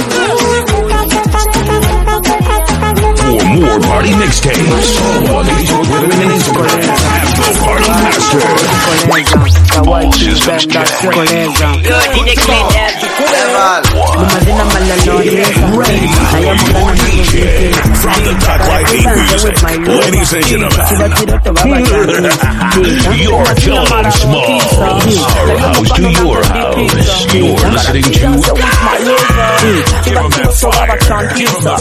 For more party mixtapes, follow on Facebook, Twitter, and Instagram at The Party Master. All systems check. From the Doc Life Music, ladies and gentlemen, you're killing them small. Our house to your house. You're listening to Give them that fire. Give them the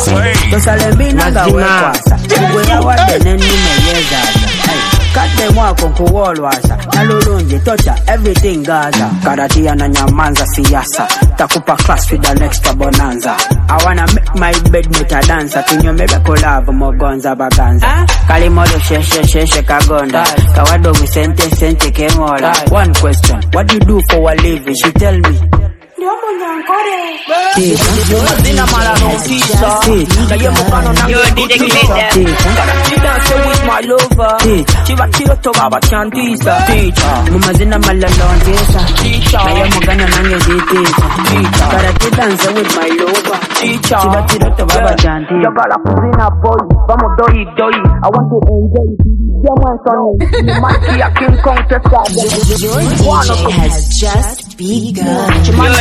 flame. Kate mwako kuolwasa nalulungi tocha everything gaza karatia na nyamanza siasa takupa class with an extra bonanza I wanna make my bed meta dancer tunyomebe collab mogonza baganza kalimodo sheshe kagonda kawado sente kemola one question what do you do for a living she tell me Zina malano sisa Kaye mukano na dance with my lover Chiva chiroto baba chantisa Mumazina malano sisa Kaye mukano na zitisa Karate dance with my lover Chiva chiroto baba chantisa Yagala kuzina boy Vamos doi I want to enjoy Your DJ has just begun.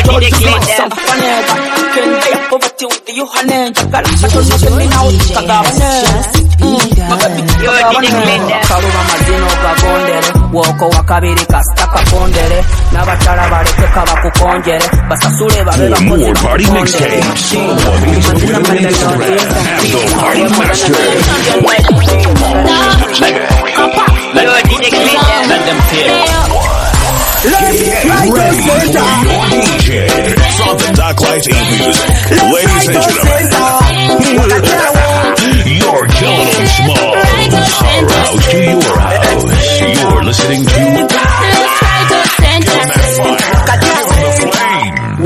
Woko wakabiri kasita kapondere n'abakyala balekeka bakukongere basasule babe bakoze more party mixtapes Let them feel. Get ready for your DJ from the Doc Life Music. Ladies and gentlemen, you're killing them small. Our house to your house. You're listening to Give Them That Fire. Give Them the Flame.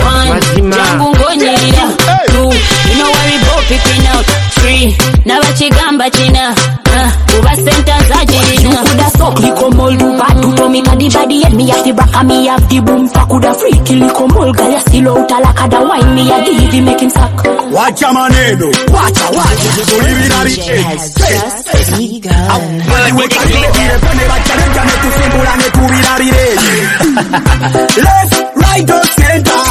chigamba china Uba center zajirina Kuda sok liko mol du badu to me kadi body and me have the back and me have the boom fa kuda freaky liko mol gaya stilo utalaka da wine me a give him make him suck. Wacha maneno, wacha tulibirari left, right or center.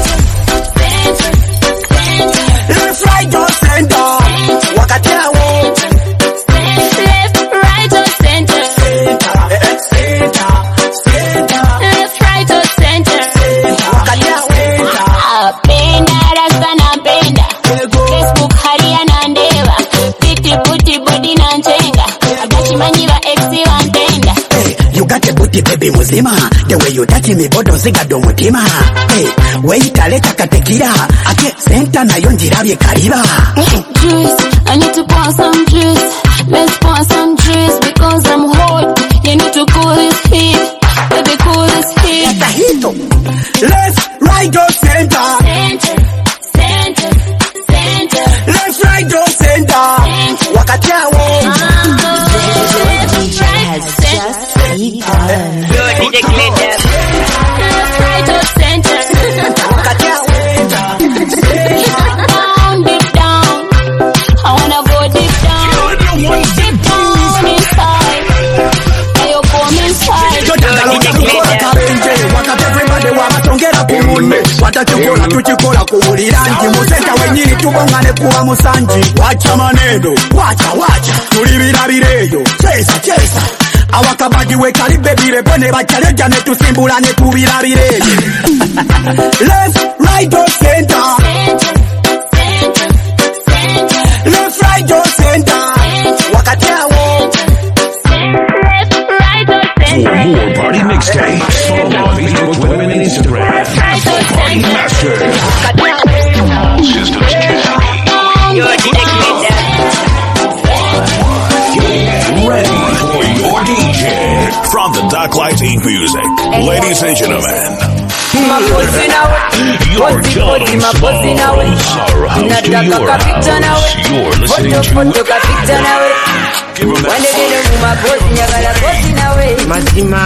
Left, right or center. Wakati awo. Left, right or center. Center. Left, right or center. Wakati awo. Penda rasta na penda Facebook haria na ndeva Piti puti body na nchenga Agachimanyiva exi wantenda You got a booty baby muzima. The way you touch me bodo ziga do mutima. Hey, wait aleta katekira. Ake center na yonjira bye kariba. Juice, I need to pour some juice. Let's pour some juice because I'm hot. You need to cool this heat. Baby cool this heat. Left, right or center. Center. Left, right or center. Wakati awo. Left, right or center. Down, deep down. I wanna go deep down. Deep down inside. Now you come inside. Wakati everybody wabatongera kumune. Watachukula tuchikola kuhulira nji. Musenta wenyini tubongane kuwa musanji. Wacha maneno, wacha tulibirabireyo. Chesa awakabaji wekalibe bire bone bachaleja netusimbulane tubirabireyo. Left, right or center. Left, right or center. Wakati awo. For more party mixtapes, follow on Facebook, Twitter, and Instagram. The Party Master. All systems check. Get ready for your DJ. From the Doc Lighting Music, ladies and gentlemen. Your John Smalls are house to your house. You're listening to Mazima.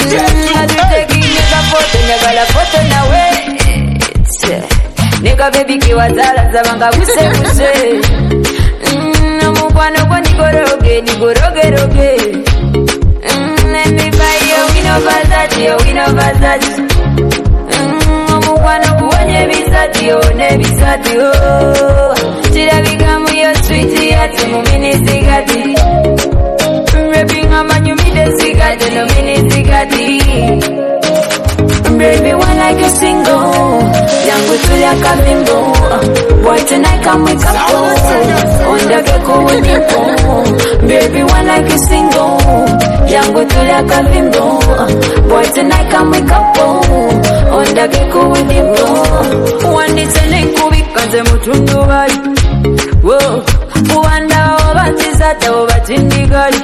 Nigga baby kiwazala zabanga kuse Mukwano kwa nigoroge Let me buy you wino Versace Mukwano kuwenye bisati Chirabigamu yo sweet yati mumini zigati Rapping amanyumide zigati no mini zigati Baby, when I get single, yangu tulia kabimbo. Boy, tonight come wake up, onda geko winipo. Baby, when I get single, yangu tulia kabimbo. Boy, tonight come wake up, onda geko winipo. Wandi tene kubikanze mutundu bali. Whoa, wanda obatizata obatindigali.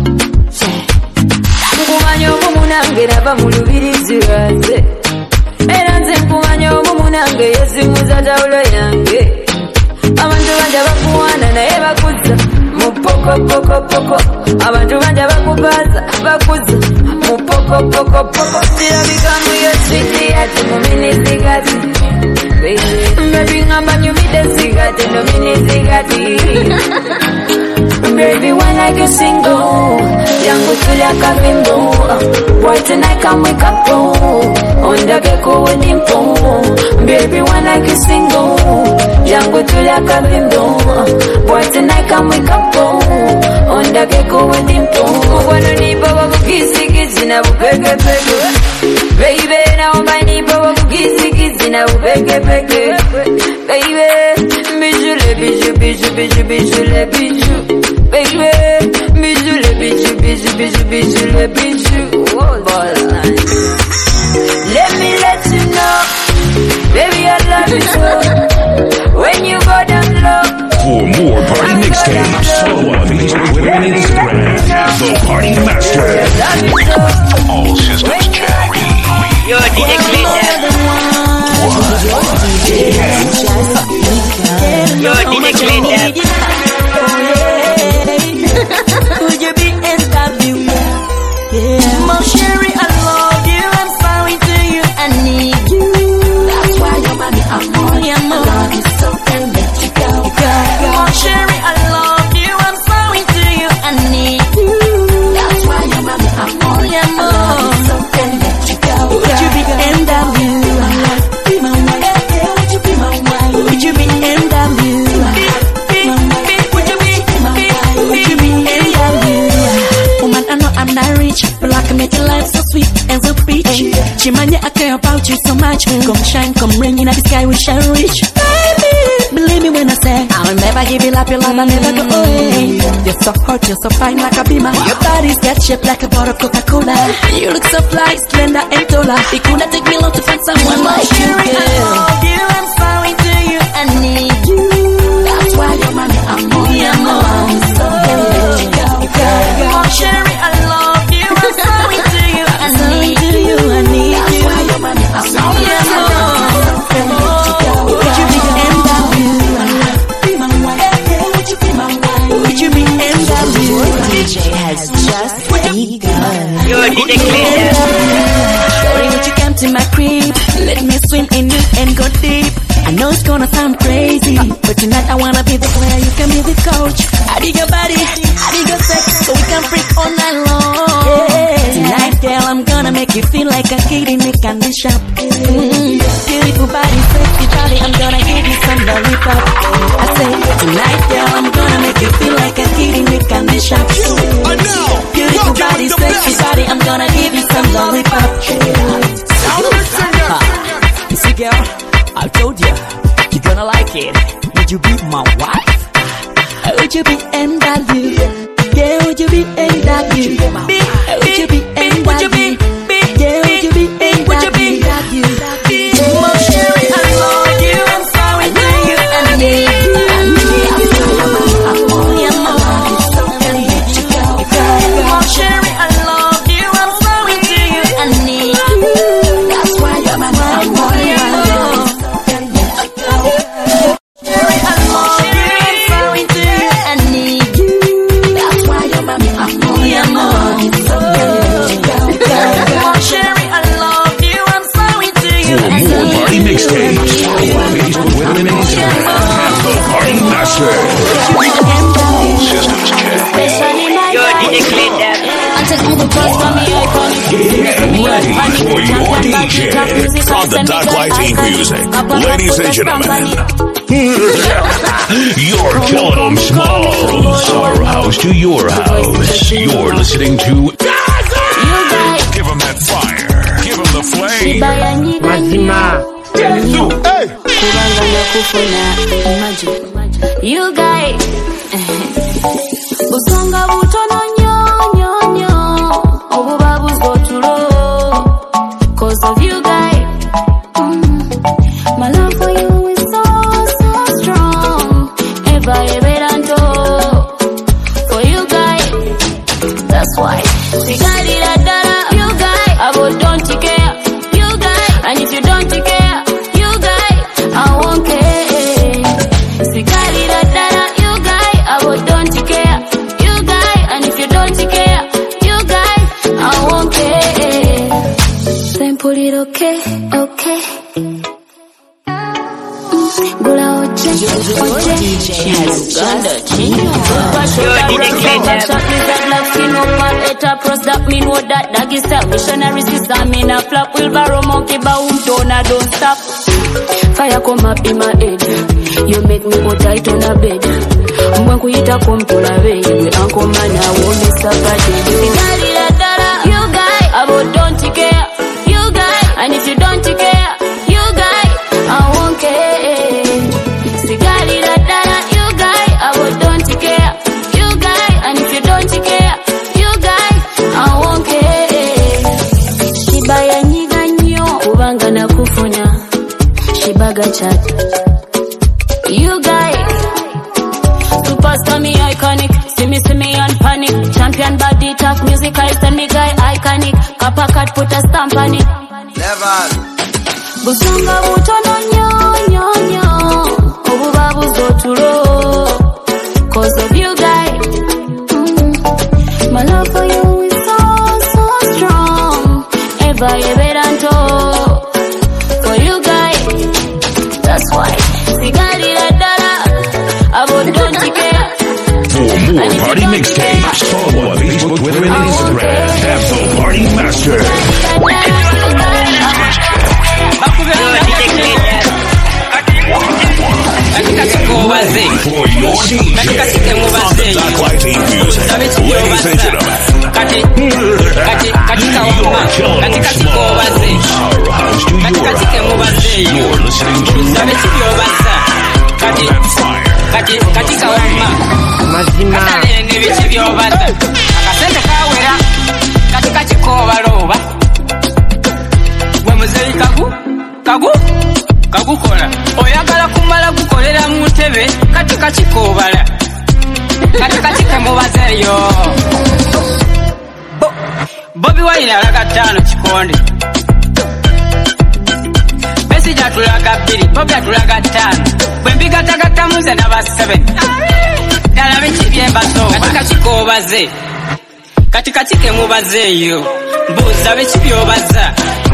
Nkumanya omumunange nava mu lubirizi lwanze era nze nkumanya omumunange yezimuza tawulo yange abantu banja bakuwaana naye bakuza mu pokopokopoko abantu banja bakubaza bakuza mu pokopokopoko kirabikamu yoswiti yati mu minizigati baby ngamba nyumide zigati no minizigati Baby, when I get single, yangu tulia kabimbo. Boy, tonight come wake up, onda geko winimpo. Baby, when I get single, yangu tulia kabimbo. Boy, tonight come wake up, onda geko winimpo. Wano nipo wakugizi na upeke. Baby, naomba nipo wakugizi na upeke. Baby, bijou le bijou. Baby, bijou le bijou. Let me let you know, baby, I love you so. When you go down low. For more party mixtapes, follow on Facebook, Twitter, and Instagram. The Party Master. All systems check. You're the sky we shall reach. Baby, believe me when I say I'll never give you up your love, I'll never go away. You're so hot, you're so fine like a beamer. Your body's got shaped like a bottle of Coca-Cola. You look so fly, slender and taller. It couldn't take me long to find someone like you, girl. I love you, I'm sorry to you, I need you. That's why you're my I'm on your mind. So oh, Sherry, I love you, I'm sorry to you, I need you, I need you. That's why you're my I'm on your mind. Would you be NW? Be my wife, would you be my wife? Would you be NW? DJ has just begun. You're DJ Sorry, would you come to my crib? Let me swim in you and go deep. I know it's gonna sound crazy, but tonight I wanna be the player, you can be the coach. I dig your body, I dig your sex, so we can freak all night long. Yeah. Tonight, girl, I'm gonna make you feel like a kid in a candy shop. Beautiful body, sexy body, I'm gonna give you some lollipop. I say, tonight, girl, I'm gonna make you feel like a kid in a candy shop. Beautiful body, sexy body, I'm gonna give you some lollipop. You see, girl, I told you, you're gonna like it. Would you be my wife? Would you be NW? Yeah, would you be NW? Would you be NW? Would you be? Yeah, would you be NW? Would you be? Oh, Sherry, I love you. I'm sorry to you. I need you. I'm on your mind. Oh, Sherry, I love you. I'm sorry to you. I need you. That's why you're my mind. I'm on your mind. Sherry, I love you. I'm sorry to you. I need you. That's why you're my mind. I'm on your mind. Oh, Sherry, I love you. I'm sorry to you. For more party mixtapes, follow Facebook, Twitter, and Instagram at The Party Master. All systems check. You're DJ Glenda. Get ready for your DJ on the Dark Lighting Music. Ladies and gentlemen, you're killing them smalls. Our house to your house. You're listening to Give them that fire. Give them the flame. Mazima. Hey. You guys Busonga butono nyo Obuba buzotulo Cause of you guys My love for you is so strong Ever for you guys That's why Sigari la dara You guys Abo don't care You guys And if you don't care You guys I won't care Sigari la dara You guys Abo don't care You guys And if you don't care You guys I won't care Simple it okay Gula oche DJ has that mean what that doggy stop missionary sister mean a flap wheelbarrow monkey boom donor don't stop fire come up in my head you make me go tight on a bed when kuita kumpola we uncle man I won't miss up a day you guys about don't care you guys and if you don't care you guys I won't care sigari la dara you guys about don't care you guys and if you don't care you guys I won't care shibaya nyiga nyo ubanga na kufuna shibaga chat you guys superstar me iconic see me and panic champion body tough music I stand me guy iconic kappa cat put a stamp on it level busonga butono nyo obuba buzotulo cause of you guys my love for you is so strong ever for you guys that's why sigari la dara abo don't care For more party mixtapes, follow on Facebook, Twitter, and Instagram at The Party Master. For your DJ on the Dark Lighting Music, ladies and gentlemen, you're killing them smalls. Our house to your house. You're listening to katika wema mazima n'ebici by'obaza akasente kawera katika kikobaloba gwe muzeyi kagukola oyagala kumala gukolera mu ntebe katika kikobala katika kikemubazeeyo Bobby Wine alaga 5 kikonde Besija tulaga 2 Bobby atulaga 5 bwembigataga muze n'aba 7 dala bekibyembazo katika kikobaze katika kikemubazeeyo mbuuza bekibyobaza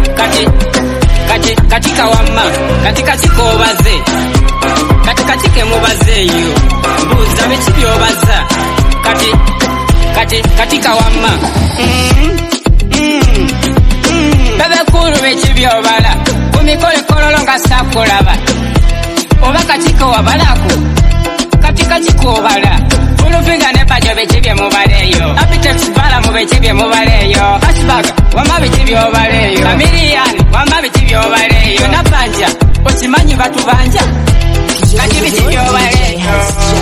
katika wama katika kikobaze katika kikemubazeeyo mbuuza bekibyobaza katika wama bebe kuru bekibyobala kumikole kololo nga sakulaba oba katika wabalako katika kikobala ulufiga nepajo bekibye mubaleyo apitex bala mu bekibye mubaleyo ashbaga wama bekibyobaleyo kamiliyani wama bekibyobaleyo napanja okimanyi batubanja kati bekibyobaleyo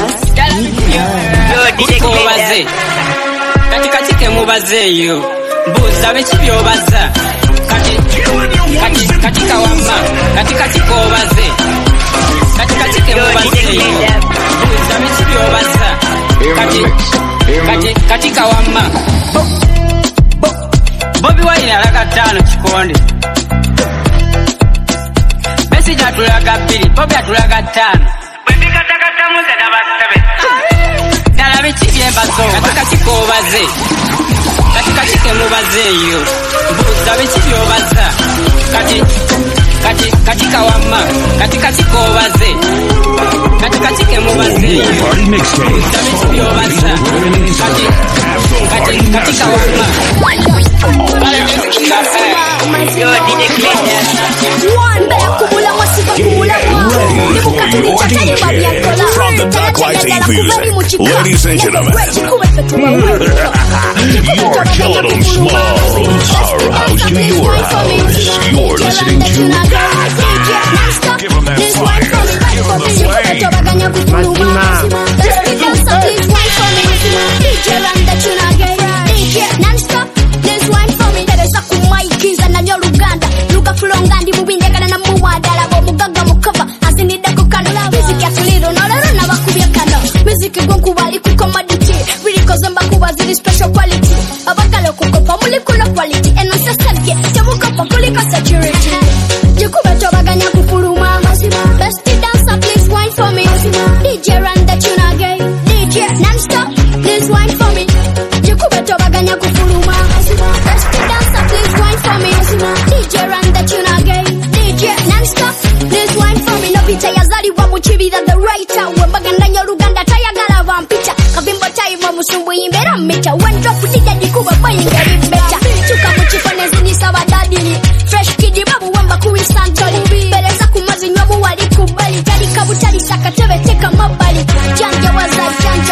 kikobaze katika kikemubazeeyo mbuuza bekibyobaza katika wama katika kikobaze katika kikemubazeeyo mbuuza bekibyobaza katika wama Bobby Wine alaga 5 kikonde Besija atulaga 2 Bobby atulaga 5 bwembikatagata muze n'aba 7 dala bekibyembazo katika kikobaze katika kikemubazeeyo mbuuza bekibyobaza katika wama katika kikobaze katika kikemubazeeyo mbuuza bekibyobaza katika wama From the Duck Life music, ladies and gentlemen, you're killing them Smalls. Our house to your house. You're listening to give them that fire, give them the flame. Special quality, abakalo kukopa mulikulo quality, and on security, temukopa kulika security. Jikubeto baganya kufuruma, best dancer please wine for me. DJ run the tune again, DJ non-stop please wine for me. Jikubeto baganya kufuruma, best dancer please wine for me. DJ run the tune again, DJ non-stop please wine for me. No pita yazali wa muchibira the writer, wembaganda nyoruganda tayagala vampita. Kavimbo time musumbu imbera mecha one drop dija dikuba buying very better chuka muchifone zini sawa dadini fresh kid babu wamba kuwi santoli beleza kumazi nyobu wali kubali tali kabutali sakatebe teka mabali janja waza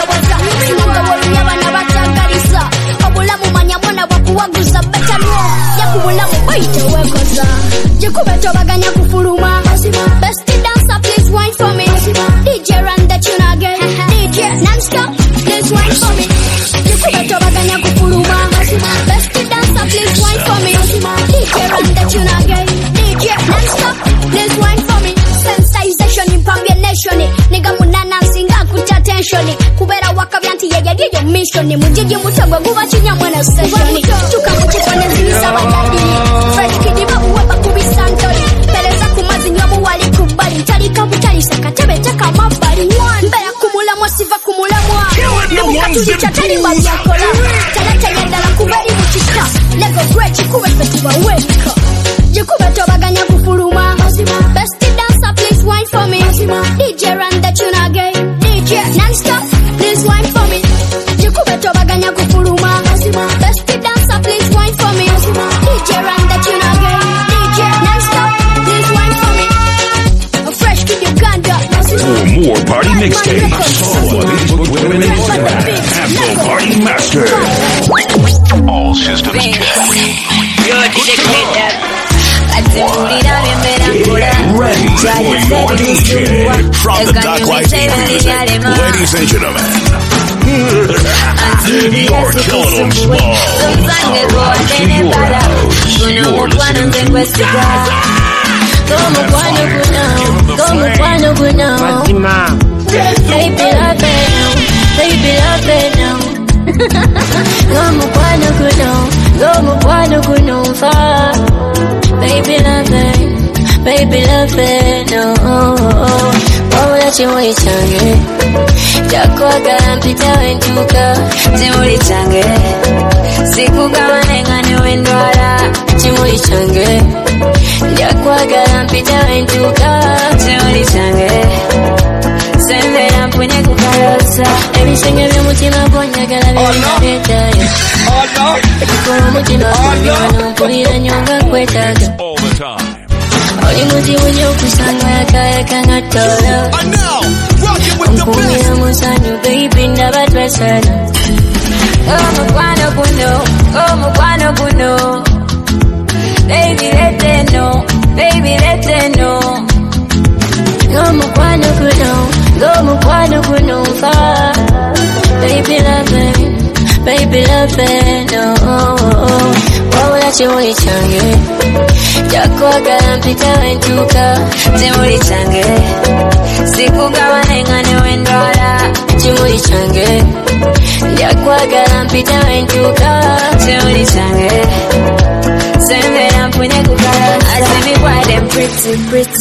sinanga woli yabana batagalisa obulamu manyamona bakuwaguza betanwo yakubulamu baita wekoza jikubeto baganya kufuruma best dancer please wine for me DJ run the tune again DJ non-stop please wine for me. Jikubeto baganya kufuruma. Best dancer please wine for me. DJ run the tune again. DJ non-stop please wine for me. Sensation impambye nation. Nigga munana singa kucha tension. Kubera wakabyanti yeye mission. Mujiji mutagwa guba chinya mwana session. Chuka muchifone zisa wadadini. Fresh kidi babu waba kubi santoli. Beleza kumazi nyobu wali kubali. Tali kabutali sakatebe teka mabali. Mbea kumula mwasiva kumula mwa. Nimukatuli chatali babyakola. Talata yendala kubali muchika. Lego grechi kuwe festival weka. Jikubeto baganya kufuruma. Best dancer please wine for me. DJ run the tune again. DJ non-stop please wine for me. Jikubeto baganya kufuruma. Best dancer please wine for me. DJ run the tune again. DJ non-stop please wine for me. A fresh kid Uganda. For more party mixtapes, follow Facebook, Twitter, and Instagram. Afro Party Master. All systems check. You're DJ Clean DJ from the Dark Light Music. Ladies and gentlemen, you're killing them small. You're listening to Baby love it now. Como cuando kuno fa. Baby love it no. Wawula chimuli change chakwagala mpita wentuka chimuli change sikugawana ngane wendwala chimuli change chakwagala mpita wentuka chimuli change sembera mpunye kukarosa ebisinge by'omutima gwonyagala byebireetayo kuba omutima gwonyagala mpulira nyonga kwetaaga oli muzibu nnyo okusanga yakayaka nga tolo onkuumira musanyu baby ndaba twasana omukwano guno baby let them know omukwano guno fa baby love it no. Wawula chimuli change chakwagala mpita wentuka chimuli change sikugawana ngane wendwala chimuli change chakwagala mpita wentuka chimuli change sembera mpunye kukala as me boy them pretty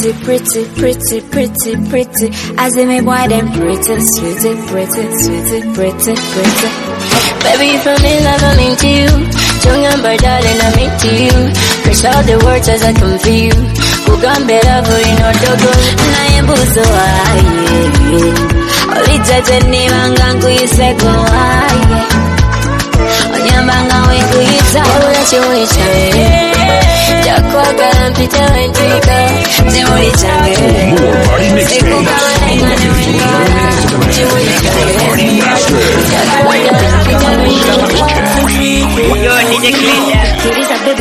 as me boy them pretty sweet. Baby, if I'm in love, I'm into you. Young and by darling, I'm into you. Press all the words as I can feel you. Kugambe love, you know, dogo. Na embuzo, aye. Olijaje ni mangangu yisego, aye. Onyambanga wengu yita. Wawula chimuli change chakwagala mpita wentuka chimuli change sikugawana ngane wendwala chimuli change chakwagala mpita wentuka. Yo, DJ Cleaner. Get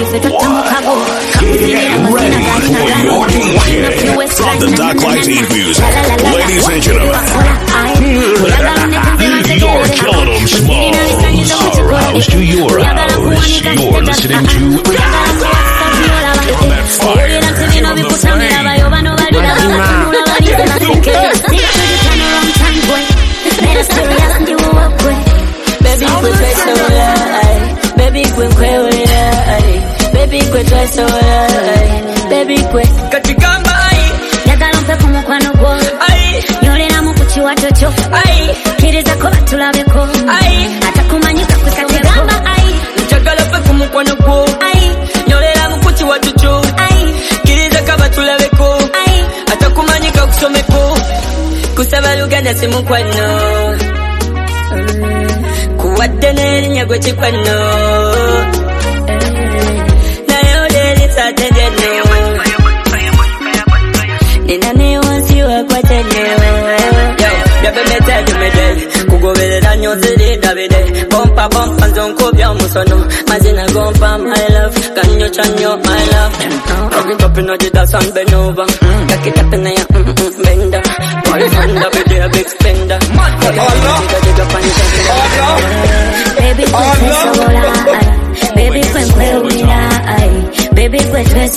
ready for your DJ from the Dark Light Music. Ladies and gentlemen, you're killing them smalls. Our house to your house. You're listening to that fire from the flame. Baby kwe katikamba ai yagala mpe ku mukwano gwo ai nyolera mu kukiwa chocho ai kiriza ko batulabeko ai atakumanyika kwekateko ai njagala mpe ku mukwano gwo ai nyolera mu kukiwa chocho ai kiriza ko batulabeko ai atakumanyika kusomeko kusaba luganda si mukwano kuwadde n'erinnya gwe kikwano Nina ne wansi wa kwa tenyewe Yo, me kugoberera nyozere dabede Bompa nzonko bya musono Mazina gompa my love Kanyo chanyo my love Kagi topi no jida san benova Kaki tapi na ya benda Wali manda bide a big spender Baby Baby Baby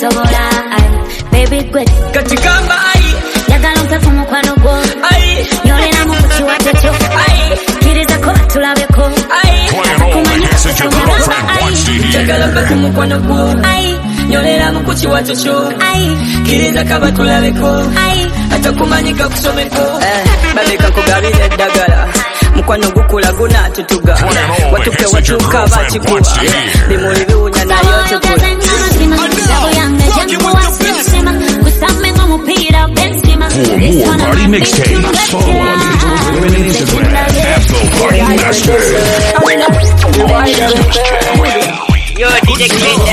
Baby katikamba ai yagala mpe ku mukwano gwo ai nyolera mu kukiwa chocho ai kiriza ko batulabeko ai yagala mpe ku mukwano gwo ai nyolera mu kukiwa chocho ai kiriza ko batulabeko ai atakumanyika kusomeko babeka kugabira eddagala mukwano gukula guna tutuga watupe watuka bakikuwa bimuli biwunya nayo tukula For more party mixtapes, follow on Facebook and Instagram at The Party Master. Yo, DJ Cleaner.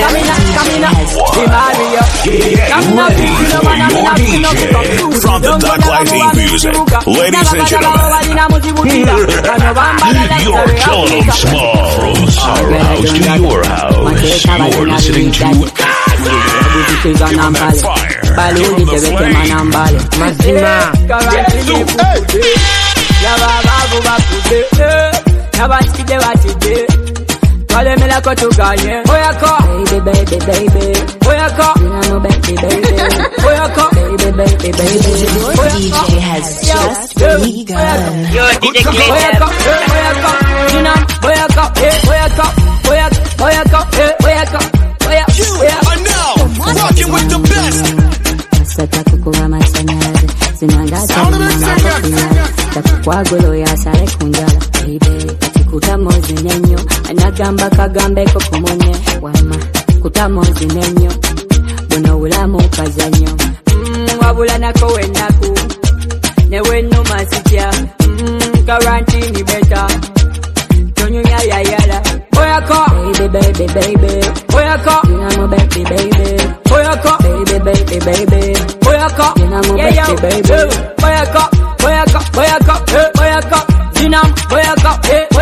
From the Dark Light Music, ladies and gentlemen, you're killing them smalls. Our house to your house. You're listening to Abuzikiza nambale Baludi tebete manambale Mazima Karantini kukude Yabababu bakude Yabatide batide Kalemela kotuganye Oyako Baby baby Oyako Dinamo baby baby Oyako Baby baby DJ has just begun. Yo DJ Clinton Oyako Dinam Oyako Oyako Oyako You are now rocking with the best. Sata kukura masanyarazi Zinanga Takukwagolo ya sare kunjala Baby Kutamozi nenyo Anagamba kagambeko kumonye Wama Kutamozi nenyo Bono ulamu kazanyo Wabula nako wenaku Newenu masitya Karantini beta Tonyo ya yala Oyako Baby baby Oyako Dinamo baby baby Oyako Baby baby Oyako Dinamo baby baby Oyako Oyako Dinam Oyako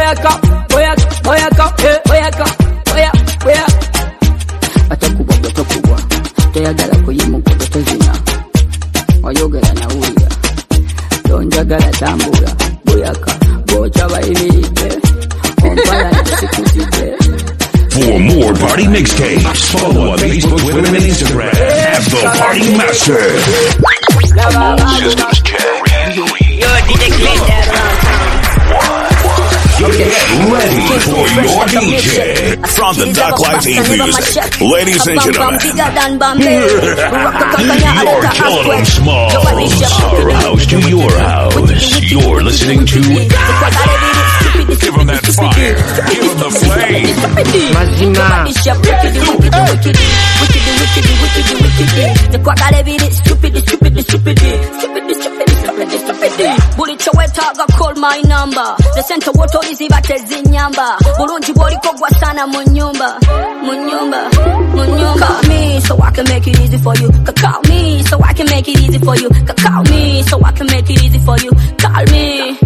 Batakubwa Toyagala kuyimuka tozina Oyogera na uya Tonjagala tambula Boyaka Bocha bayimiride Ompala nasikutide. For more party mixtapes, follow on Facebook, Twitter, and Instagram at The Party Master. Systems check. Yo, DJ Clinton. Get ready for your DJ from the Duck Life Music. Ladies and gentlemen, you're killing them small. Our house to your house. You're listening to Give them that fire. Give them the flame. Mazima. Buli chowetaga call my number. The center woto izi batezi nyamba. Bulungi boli kogwa sana munyumba. Call me so I can make it easy for you. Call me so I can make it easy for you. Call me so I can make it easy for you. Call me.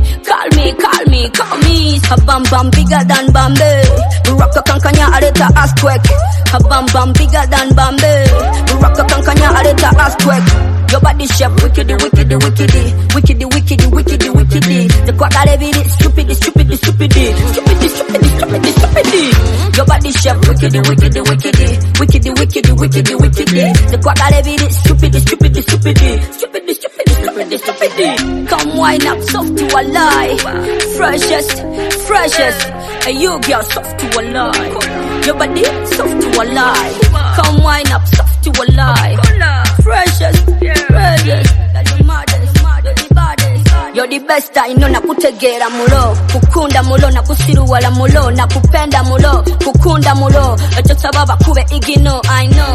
Bam bam bigger than Bombay. Rock kankanya aleta earthquake. Bam bam bigger than Bombay. Rock kankanya aleta earthquake. Your body shape wicked. The quack it stupid. Your body shape wicked. The quack it stupid. Come wind up soft to a lie. Freshest. And you girl soft to a lie. Your body soft to a lie. Come wind up soft to a lie. Freshest. You're the best, I know na kutegera mulo. Kukunda mulo na kusiruwala mulo. Na kupenda mulo, kukunda mulo. Just ababa kube igino, I know.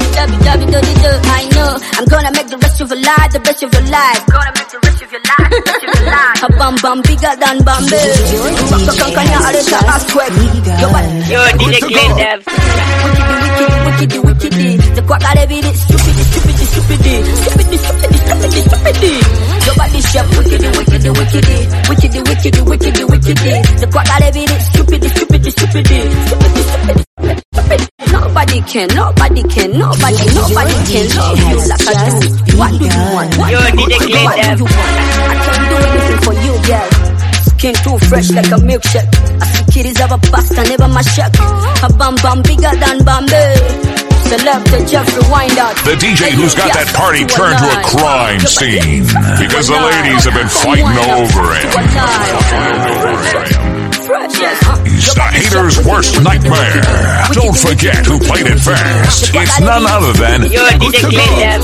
I know. I'm gonna make the rest of your life the best of your life. Gonna make the rest of your life. A bam bam bigger than Bombay. Kankanya aleta earthquake. Yo, DJ Clinton. Wicked. The quack it stupid. Your body shape wicked. The quack it stupid. Nobody can love you like I do. What do you want? Yo, DJ Clinton. I can do anything for you, girl. Skin too fresh like a milkshake. I see kitties have a pasta, never my shack. A bam bam bigger than Bombay. Selector Jeffrey Wind-Out. The DJ who's got that party turned to a crime scene because the ladies have been fighting over him. He's the hater's worst nightmare. Don't forget who played it first. It's none other than Yo, DJ Clinton.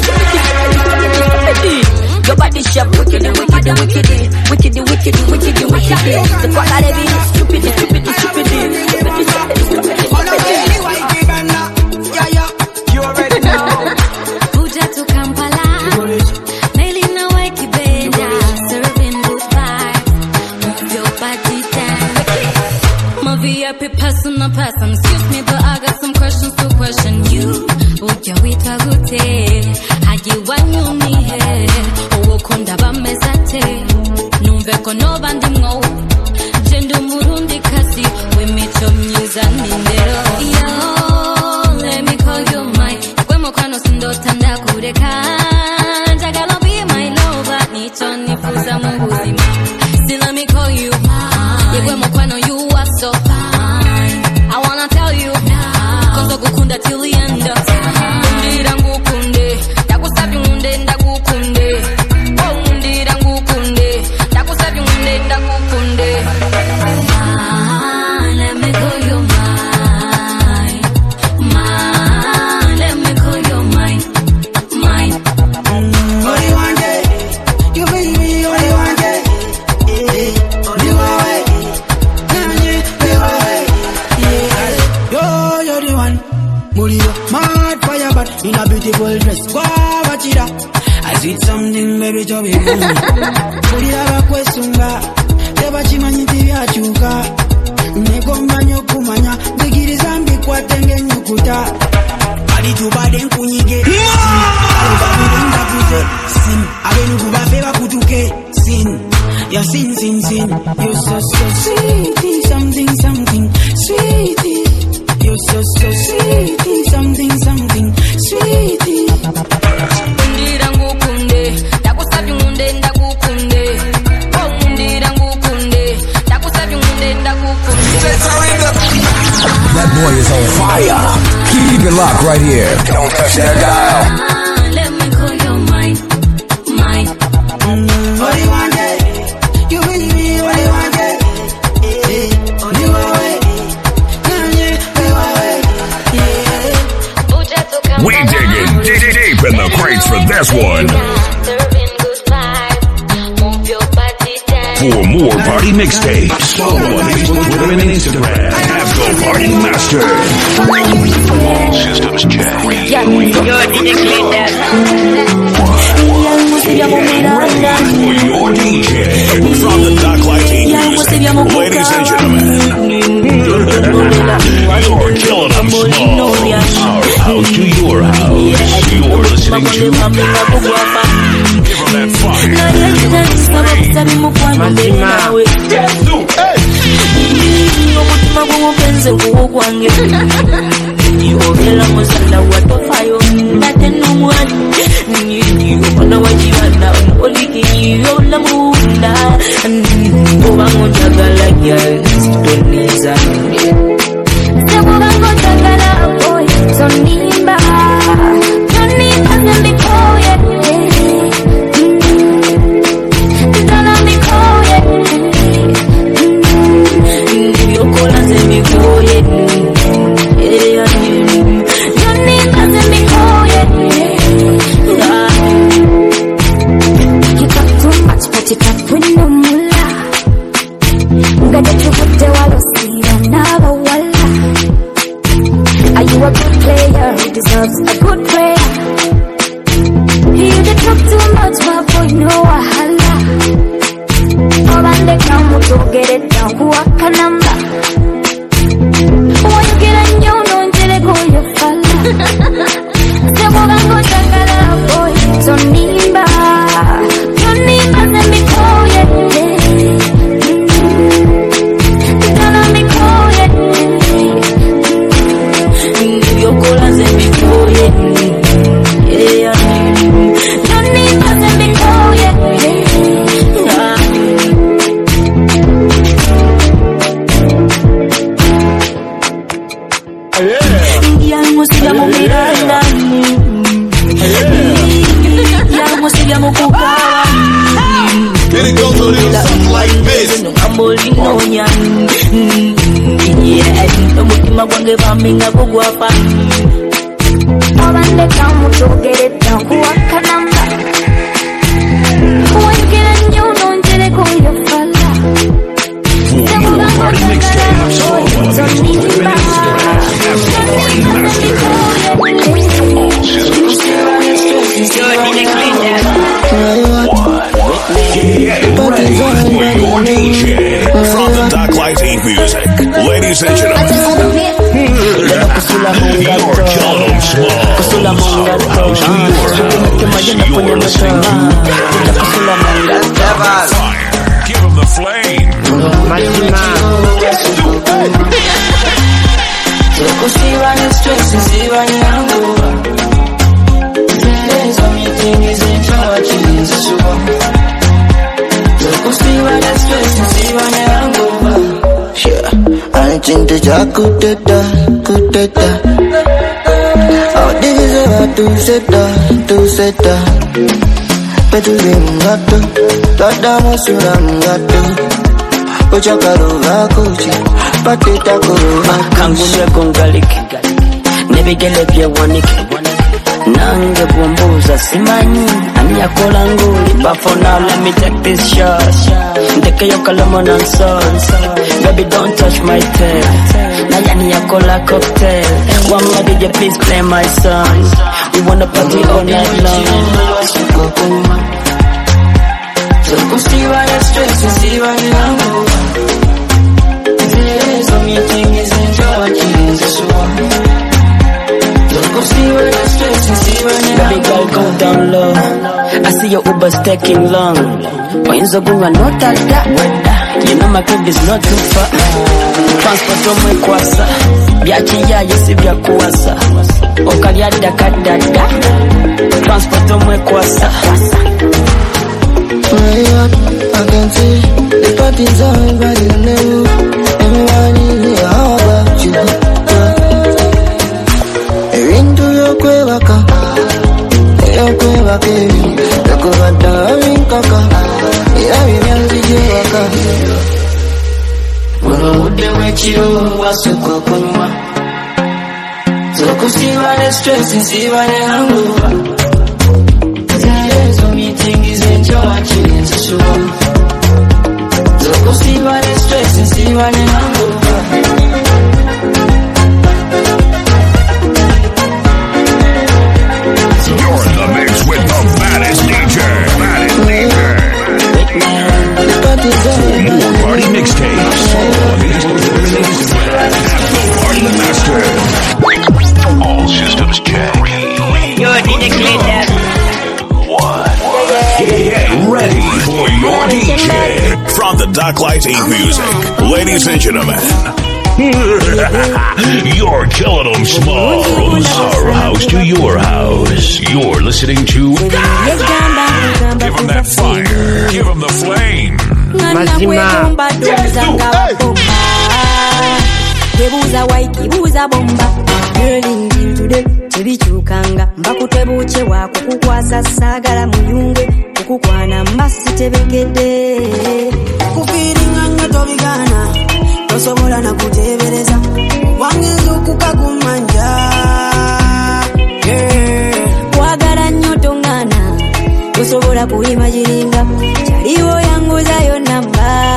Your body shape wicked. The quality is stupid. You already know. Buja to Kampala. Naili na weki benda. Serving good vibes. Move your body down. My VIP person. Excuse me, but I got some questions to question you. Uja wita gute. Haji wanyu mihe. Owo konda bamezate. Numve kono bandi mgo. Jendo murundi kasi. We meet your news and indero. Yo, let me call you mine. chonifuza mu buzima. Still let me call you mine. Yewe mukwano, you are so fine. I wanna tell you cause gukunda till the end of time. Undira ngukunde, ndakusabye ngunde ndagukunde. Oh undira ngukunde, ndakusabye ngunde ndagukunde. Let me call you mine. Mine, let me call you mine. Mine. Only one day, you bring me only one day. Only one way, you're the one. Murio, mad fire, but in a beautiful dress. Wachira, I see something baby to be good. Murio bakwesunga, teba chimanyi tibyachuka. Negomba nyokumanya, digiriza mbikwatenge nyukuta. Badi tubade nkunyige. Sin, abenu kubafe bakutuke. Sin, yeah sin, sin, sin. You're so sweet, something, something, sweetie. You're so sweet, something, something, sweetie. Undira ngukunde, ndakusabye ngunde ndagukunde. Oh undira ngukunde, ndakusabye ngunde ndagukunde. That boy is on fire. Keep it locked right here. Don't touch that dial. Let me call you mine, mine. Only one day, you bring me only one day. Only one way, We digging deep in the crates for this one. For more party mixtapes, follow on Facebook, Twitter, and Instagram. Afro Party Master. All systems check. For your DJ from the Doc Light Music. Ladies and gentlemen, you're killing them small. Our house to your house. You're listening to Give them that Yogela muzanda watofayo ndate nomwani Yogona wajibana oliki yola munda Obango jagala girl stoniza Obango jagala boy sonimba Sonimba zembikoye Titana mikoye Yokola zembikoye A good player who deserves a good prayer. You did talk too much, my boy, no wahala. Obande kamu to get it down, kuwaka namba. When you get a new, no njele go you falla. Sebo gango chakala boy, sonimba. Sonimba zembi koye. Titana mi koye. Yokola zembikoye Sonimba zembikoye Indiamo siamo miranda Indiamo siamo kukawa Then it goes a little something like this. Ngambolino nyan Yeah, mutima gwange baminga kugwafa Obande kamu to get it down, kuwaka namba. When you get a new, no njele go you falla. For more party mixtapes, follow on Facebook, Twitter, and Instagram. Afro Party Master. All systems Get ready for your DJ from the Doc Light Music. Ladies and gentlemen, you're killing them small. Our house to your house. You're listening to Fire. Give them the flame. Chinta ja kuteta. Divisera tu seta. Petulingato, ladamo surangato. Ochakaro vakuchi, patita kuru Kangumya kongaliki, nebigele bye waniki. Nange bumbuza simanyi, aniyakola nguli. But for now let me take this shot. Ndeke yo lemon and salt. Baby don't touch my tail. Nayani yakola cocktail. One more DJ please play my song. We wanna party all night long. So go see why the stress and see why the hangover. There's only thing is enjoy Jesus one. So go see why the stress and see why the hangover. Baby girl go down low. I see your Uber's taking long. When's the going not at that weather? You know my crib is not too far. Transport on my kwasa. Biachi ya yesi bia kuwasa. Okalia dakadada. Transport on my kwasa. I can see the party's on, everybody know. Everyone is here, how about you? Into your quevaka, the Kovata, Kaka, So go see why the stress and see why the hangover. So meeting is enjoy Jesus one. So go see why the stress and see why the hangover. You're in the mix with the baddest DJ. More party mixtapes. Party Master. All systems check. Yo, DJ Clinton. Get ready for your DJ. From the Doc Lighting Music, ladies and gentlemen. You're killing them small. From our house to your house. You're listening to Give them that fire. Give them the flame. Mazima. Tebuuza white, tebuuza bomba. Girl in today, tebikyukanga. Mbakutebuuche wako kukwasa saagala muyunge. Kukukwana mbasi tebekedde. Kufiringa nga tobigana. Tosobola na kutebereza. Wangenza okukakumanja. Kwagala nnyo tongana. Tosobola kuyimagiringa. Kyaliwo yanguzayo namba.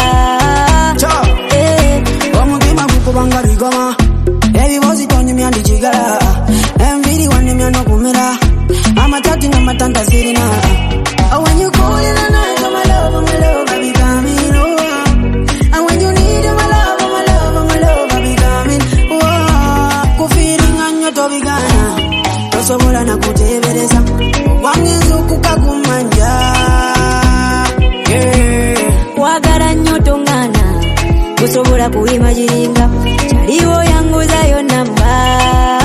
Kubanga bigoma ebibozi tonyumya ndikigala enviri wanemya nokumera amatati n'amatanda zirina when you call in the night my love I be coming and when you need my love I be coming kufiringa nnyo tobigana tosobola na kutebereza wangenza okukakumanja kwagala nnyo tongana kusobola kuyimagiringa kyaliwo yanguzayo namba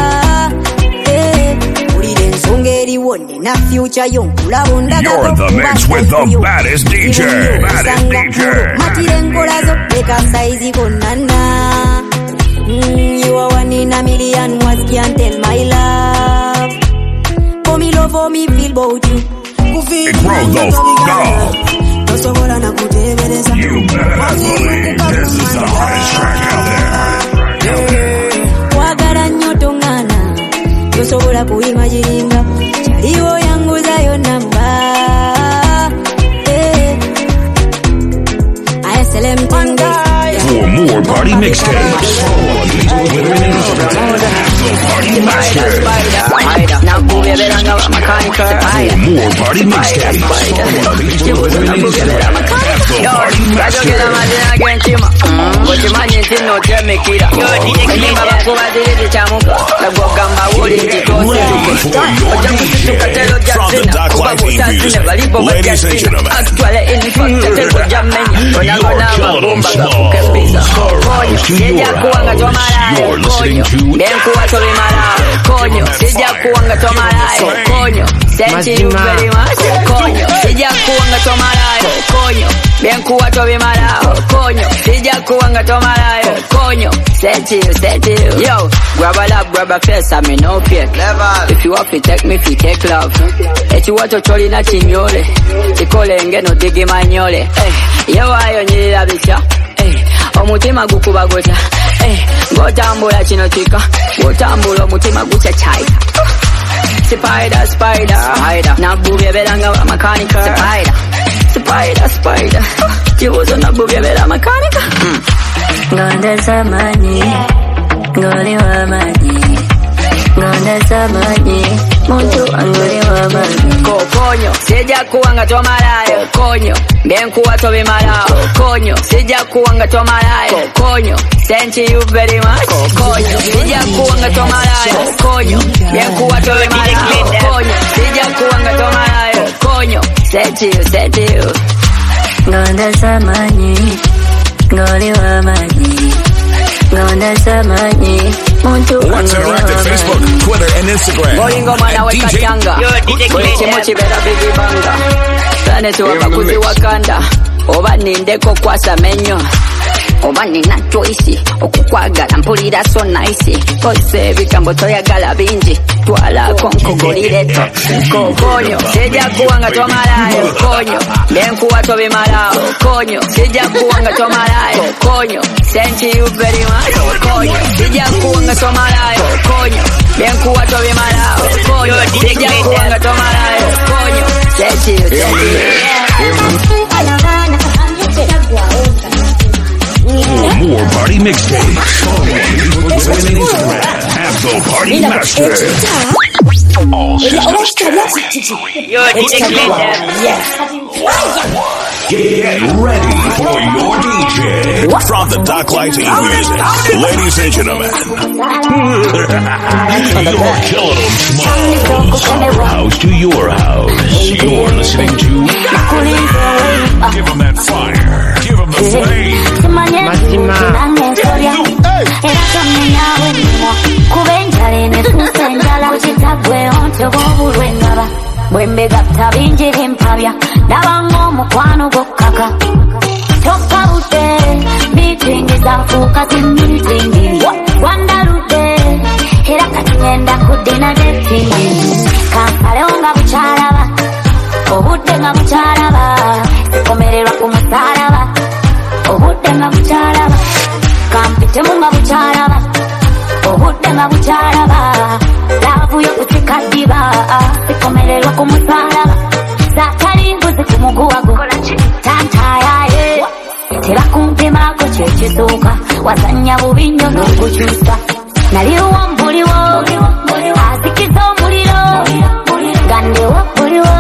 ulira ensonga eriwo nina fyuca yo nkulabo You're in the mix with the baddest DJ. matira enkola zo leka saizi konana you are one in a million what can tell my love for me love for me feel about you It grows the tosobola na kutebereza You better believe this is the hottest track out there. Kwagala nnyo tongana tosobola kuyimagiringa kyaliwo yanguzayo namba For more party mixtapes, follow on Twitter and Instagram. The Party Master. For more party mixtapes, follow on Twitter and Instagram. The Party Master. From the Doc Lighting Music, ladies and gentlemen. Killing them small. House to your house. You're listening to Coño, sija kuanga tomalayo. Coño, thank you very much. Coño, sija kuanga tomalayo. Coño, bien kuwa tobi malao. Coño, sija kuanga tomalayo. Coño, thank Send to you. Yo, grab a lap, grab a face, I mean no fear. If you have to take me, if you take love. If you want to choli na chinyole, chikole ngeno digi manyole. Yo ayo nyirira bisha. Omutima gukuba gota. Gotambula chino chika. Gotambula omutima gucha chai. Spider. Nabubye belanga wa makanika. Spider. Chibuzo nabubye bela makanika. Ngonde zamani, ngoli wa maji. Ngonde zamani, muntu angoli wa maji. Kokonyo, sija kuwanga to malayo. Kokonyo, benkuwa to bimalayo. Kokonyo, sija kuwanga to malayo. Kokonyo, thank you very much. Kokonyo, sija kuwanga to malayo. Kokonyo, benkuwa to bimalayo. Kokonyo, sija kuwanga to malayo. Kokonyo, thank you. Ngonde zamani, ngoli wa maji. Ngonde zamani, muntu Let's interact at Facebook, Twitter, and Instagram. Bolingo mana weka changa. Chimuchi bera bigi banga. Tane tuwa bakuzi wakanda. Oba nindeko kwasa menyo. Oba nina choice okukwagala mpulira so nice. Kose bikambo toyagala bingi. Twala konko golireto. Kokonyo, sija kuwanga to malayo. Konyo, benkuwa to bimalayo. Konyo, sija kuwanga to malayo. Konyo, thank you very much. Konyo, sija kuwanga to malayo. Konyo, benkuwa to bimalayo. Konyo, sija kuwanga to malayo. Konyo, thank you. For more party mixtapes, follow Facebook and Instagram at The Party Master. All systems check. Get ready for your DJ. From the Doc Lighting Music, ladies and gentlemen, you're killing them small. House to your house. You're listening to Give them that fire. Give them the flame. Bwembe gatta bingi bimpabya ndabanga omukwano gwokkaka tokabudde miitingi zafuuka zimiitingi wandaludde era kati ngenda kuddina detingi kampalewo nga bukyalaba obudde nga bukyalaba sikomererwa ku musalaba obudde nga bukyalaba kampitemu nga bukyalaba obudde nga bukyalaba laavuyo kutika ddiba sikomererwa ku musalaba zaakali mbuzi ku muguwago tantayaye tebakumpimako kyekisooka wazanya bubi nnyo n'okukyusa naliwo mbuliwo azikiza omuliro gandewo buliwo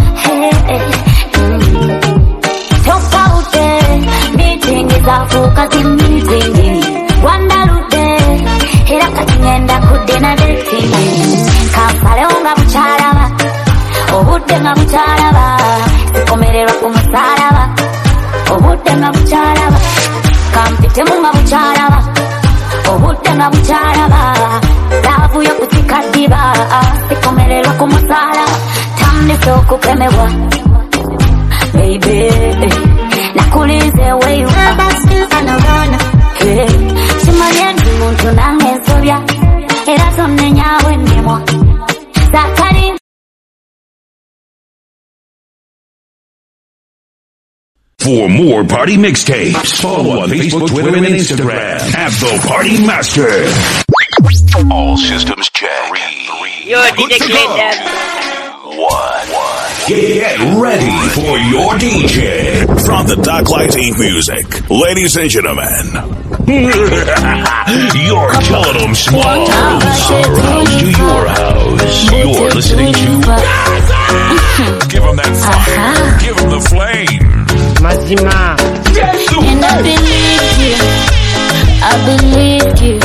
tokawudde miitingi zafuuka zimiitingi wandaludde era kati ngenda kuddina detingi kampalewo nga bukyalaba obudde nga bukyalaba sikomererwa ku musalaba obudde nga bukyalaba kampitemu nga bukyalaba obudde nga bukyalaba laavuyo kutika ddiba sikomererwa ku musalaba tandise okukemebwa baby nakulize weyu simanye ndi muntu nange nsobya era tonenyawe nemwa zakali. For more party mixtapes, follow on Facebook, Twitter, and Instagram at The Party Master. All systems check. 3, good to go. 1. Get ready for your DJ. From the Doc Lighting Music, ladies and gentlemen, you're killing them small. House to your house. You're listening to Give them that fire. Give them the flame. Mazima. And I believe you.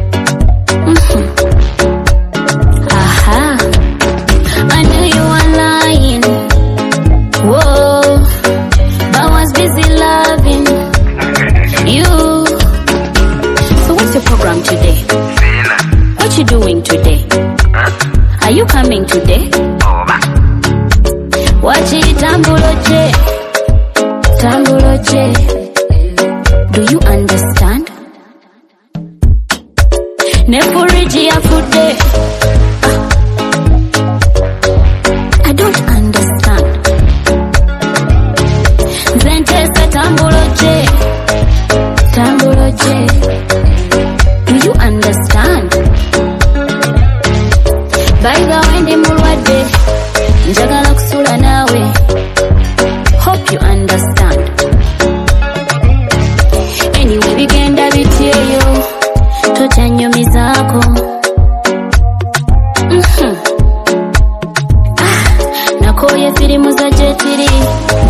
I knew you were lying. Whoa, but I was busy loving you. So what's your program today? What you doing today? Are you coming today? Watch it, Tambuloche. Do you understand?